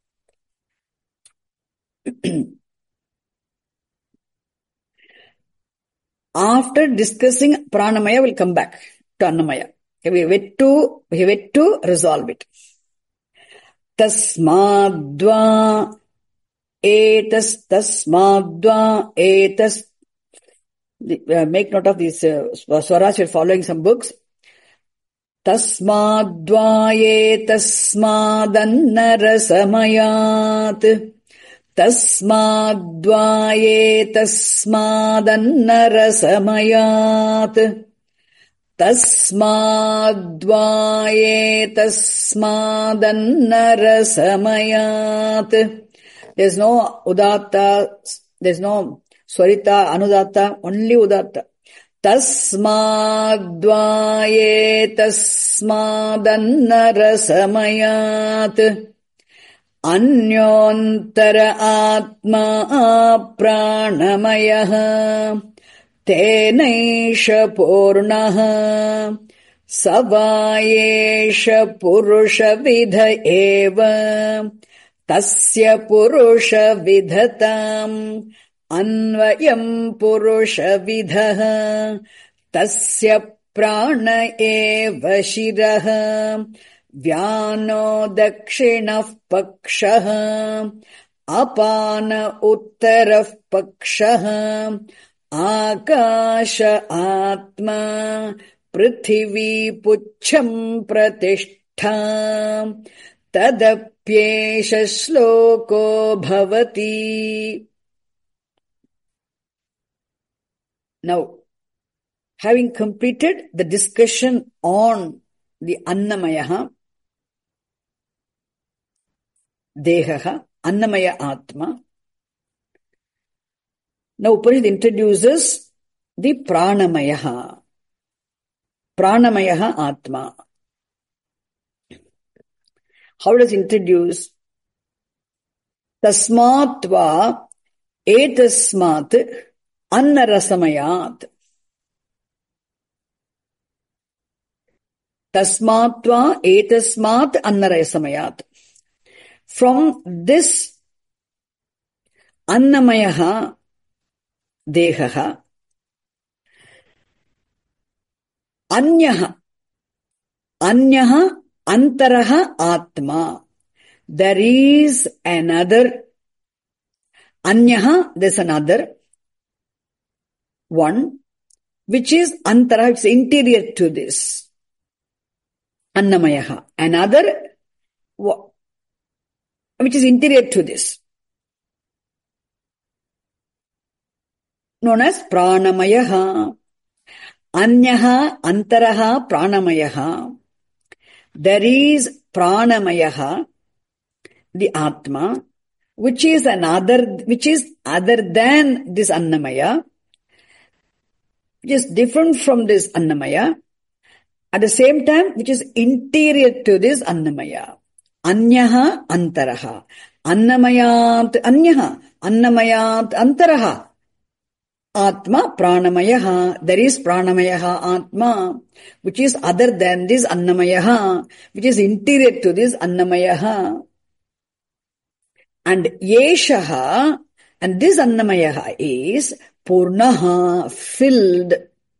After discussing Pranamaya, we'll come back to Annamaya. We have to resolve it. Tasmadva etas. Make note of these swaras. You're following some books. Tasmadva etasmadannarasamayat. Tasmadva etasmadannarasamayat. Tasmadva etasmadannarasamayat. There's no udatta, there's no swarita, anudatta, only udatta. Tasmadva etasmadannarasamayat. Anyontara atma pranamayaha. Tenaisha purnaha. Savayesha purusha vidha eva. Tasya purusha vidhatam. Anvayam purusha vidhaha. Tasya prana eva shiraha. Vyano dakshinah pakshaha. Apana uttarah pakshaha. Akasha atma. Prithvi puchham pratishtha. Tadapyesha sloko bhavati. Now, having completed the discussion on the Annamaya, Dehaha, Annamaya Atma, now Upanishad introduces the Pranamaya, Pranamaya Atma. How does it introduce? Tasmatva etasmat annarasamayat. Tasmatva etasmat annarasamayat. From this Annamaya Dehaha, Anyaha Antaraha Atma. There is another Anyaha, there's another one, which is Antara, it's interior to this Annamaya. Another which is interior to this, known as Pranamaya. Anyaha Antaraha Pranamaya. There is Pranamaya, the Atma, which is other than this Annamaya, which is different from this Annamaya, at the same time, which is interior to this Annamaya. Anyaha Antaraha. Annamayat Anyaha. Annamayat Antaraha. Atma Pranamaya. There is Pranamaya Atma, which is other than this Annamaya, which is interior to this Annamaya. And Yeshaha, and this Annamaya is Purnaha, filled.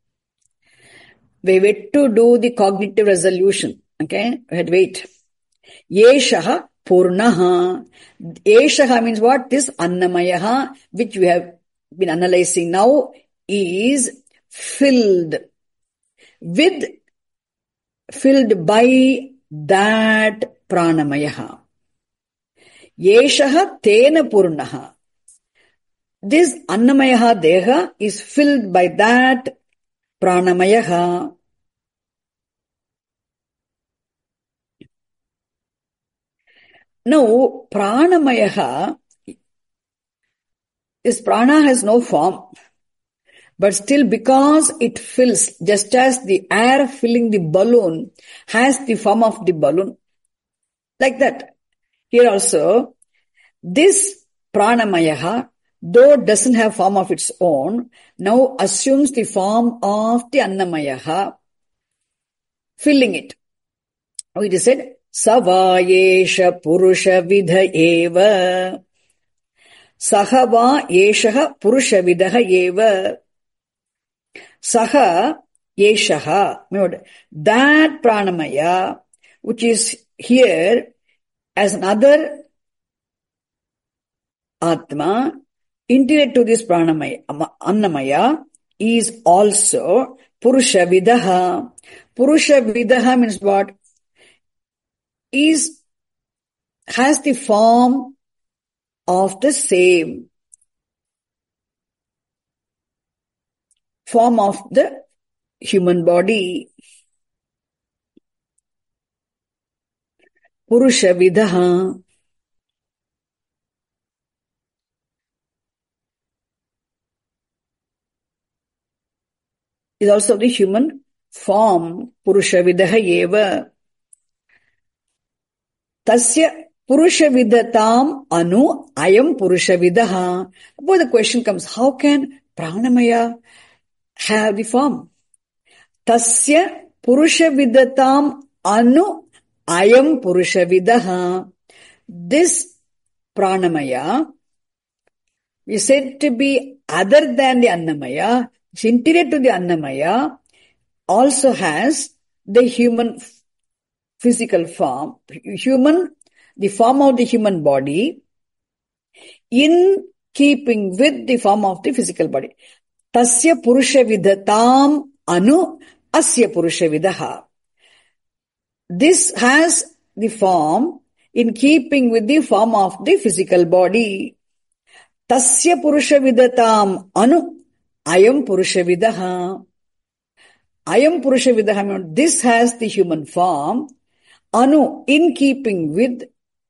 We wait to do the cognitive resolution. Okay? We had to wait. Yeshaha Purnaha. Yeshaha means what? This Annamaya, which we have been analyzing now, is filled by that Pranamaya. Yeshaha Tena Purnaha. This Annamaya Deha is filled by that Pranamaya. Now, Pranamaya, this prana has no form, but still because it fills, just as the air filling the balloon has the form of the balloon, like that. Here also, this Pranamaya, though doesn't have form of its own, now assumes the form of the Annamaya, filling it. It is said, Savayesha Purusha Vidha Eva. Sahava Yeshaha Purusha Vidha Eva. Saha Yeshaha. That Pranamaya, which is here as another Atma, interior to this Pranamaya, Annamaya, is also Purusha Vidaha. Purusha Vidaha means what? Has the form of the same form of the human body. Purusha Vidaha. Is also the human form. Purusha Vidaha Eva. Tasya Purusha Vidatam Anu Ayam Purusha Vidaha. But the question comes, how can Pranamaya have the form? Tasya Purusha Vidatam Anu Ayam Purusha Vidaha. This Pranamaya is said to be other than the Annamaya, it's interior to the Annamaya, also has the human physical form, the form of the human body, in keeping with the form of the physical body. Tasya Purusha Vidatam Anu Asya Purusha Vidaha. This has the form in keeping with the form of the physical body. Tasya Purusha Vidatam Anu Ayam Purushavidaha. Ayam Purushavidaha, this has the human form. Anu, in keeping with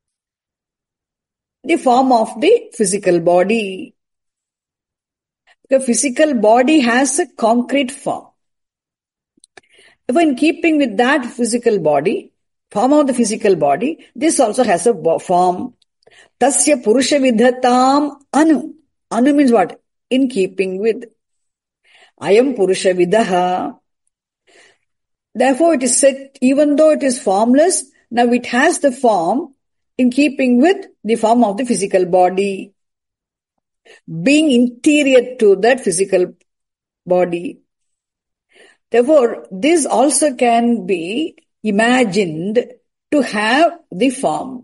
the form of the physical body. The physical body has a concrete form. If in keeping with that physical body, form of the physical body, this also has a form. Tasya Purusha Vidhatam Anu. Anu means what? In keeping with. Ayam Purusha Vidaha. Therefore it is said, even though it is formless, now it has the form in keeping with the form of the physical body, being interior to that physical body. Therefore, this also can be imagined to have the form.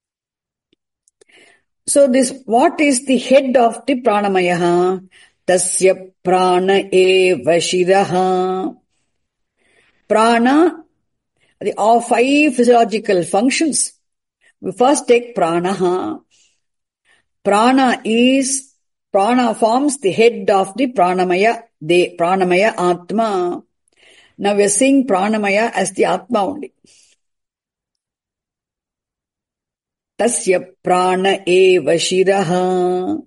So this, what is the head of the pranamaya? Tasya prana eva shiraha. Prana, the all 5 physiological functions. We first take prana. Prana forms the head of the pranamaya, the pranamaya atma. Now we are seeing pranamaya as the atma only. Tasya prana eva shiraha.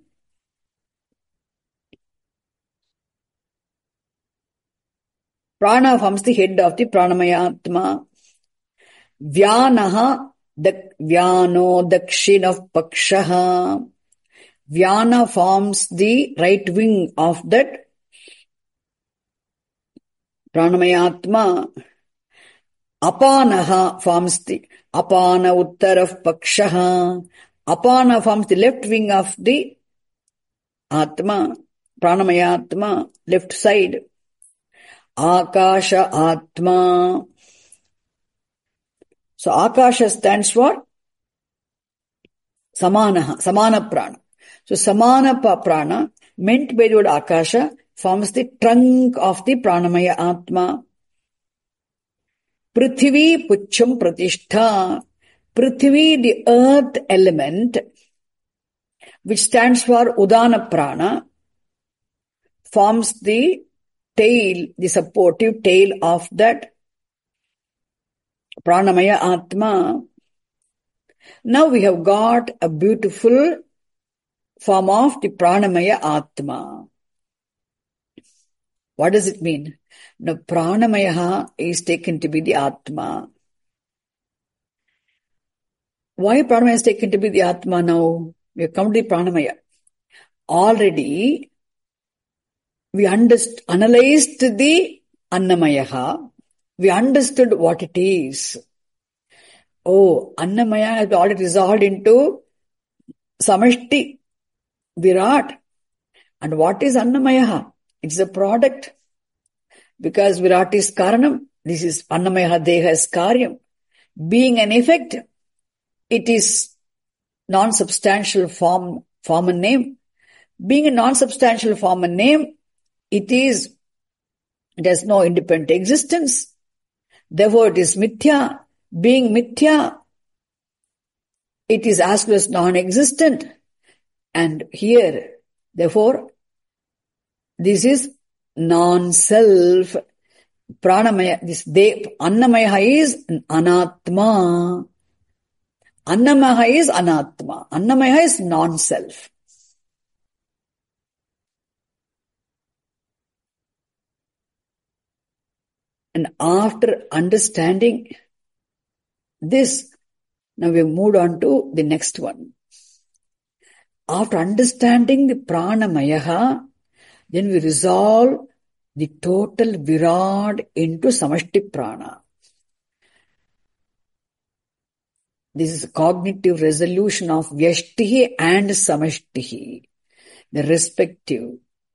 Prana forms the head of the pranamaya atma. Vyanaha, vyano dakshin of pakshaha. Vyana forms the right wing of that pranamaya atma. Apanaha forms the apana uttar of pakshaha. Apana forms the left wing of the atma, pranamaya atma, left side. Akasha atma. So Akasha stands for Samanaha, Samana prana. So Samana prana, meant by the word Akasha, forms the trunk of the pranamaya atma. Prithvi Pucham Pratishtha. Prithvi, the earth element, which stands for Udana prana, forms the tail, the supportive tail of that pranamaya atma. Now we have got a beautiful form of the pranamaya atma. What does it mean? Now pranamaya is taken to be the atma. Why pranamaya is taken to be the atma now? We have come to the pranamaya. Already we analyzed the annamaya. We understood what it is. Oh, annamaya has already resolved into samashti, virat. And what is annamaya? It's a product. Because virat is karanam. This is annamaya deha is karyam. Being an effect, it is non-substantial form and name. Being a non-substantial form and name, it has no independent existence. Therefore, it is mithya. Being mithya, it is as well as non-existent. And here, therefore, this is non-self. Pranamaya, annamaya is anatma. Annamaya is anatma. Annamaya is non-self. And after understanding this, now we have moved on to the next one. After understanding the pranamaya, then we resolve the total virat into samashti prana. This is a cognitive resolution of vyashtihi and samashtihi, the respective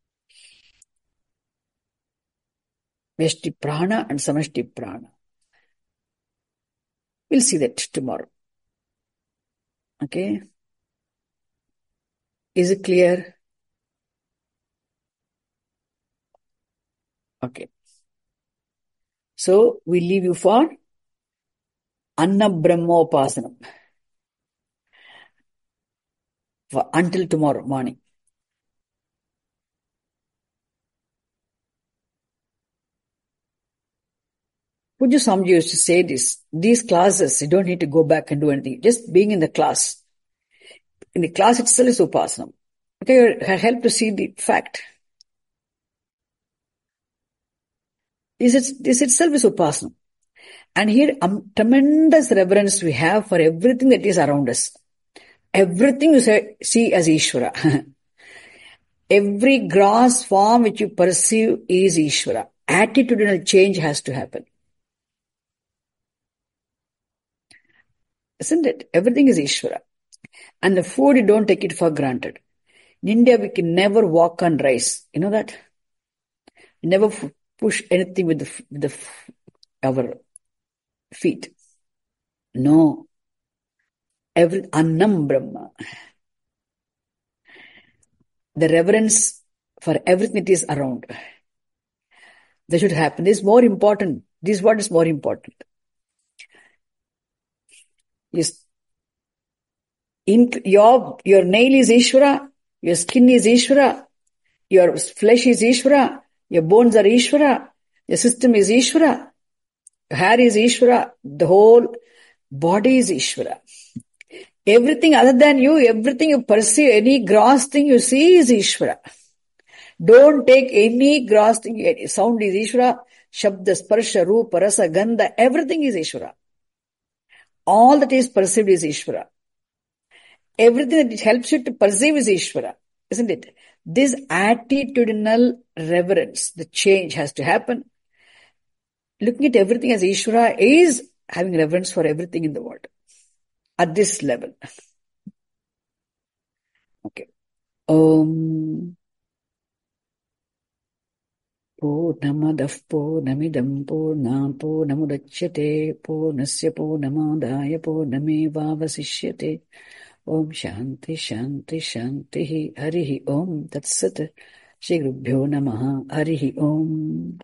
vyashti prana and samashti prana. We'll see that tomorrow. Okay? Is it clear? Okay. So, we leave you for Anna Brahmopasanam until tomorrow morning. Puja Swamiji used to say this. These classes, you don't need to go back and do anything. Just being in the class. In the class itself is upasana. Okay, help to see the fact. This itself is upasana. And here, tremendous reverence we have for everything that is around us. Everything you see as Ishvara. Every gross form which you perceive is Ishvara. Attitudinal change has to happen. Isn't it? Everything is Ishvara. And the food, you don't take it for granted. In India, we can never walk on rice. You know that? We never push anything with our feet. No. Annam Brahma. The reverence for everything that is around. That should happen. This is more important. This is what is more important. Yes. Your nail is Ishvara. Your skin is Ishvara. Your flesh is Ishvara. Your bones are Ishvara. Your system is Ishvara. Your hair is Ishvara. The whole body is Ishvara. Everything other than you, everything you perceive, any gross thing you see is Ishvara. Don't take any gross thing. Sound is Ishvara. Shabda, Sparsha, Rupa, Rasa, Gandha. Everything is Ishvara. All that is perceived is Ishvara. Everything that helps you to perceive is Ishvara. Isn't it? This attitudinal reverence, the change has to happen. Looking at everything as Ishvara is having reverence for everything in the world. At this level. Okay. Om. Purnamadav Purnamidam Purnamudachyate Purnasya Purnamadaya Purnamevavasishyate. Om Shanti Shanti Shanti Harihi Om Tat Sat. Shri Gurubhyo Namaha Harihi Om.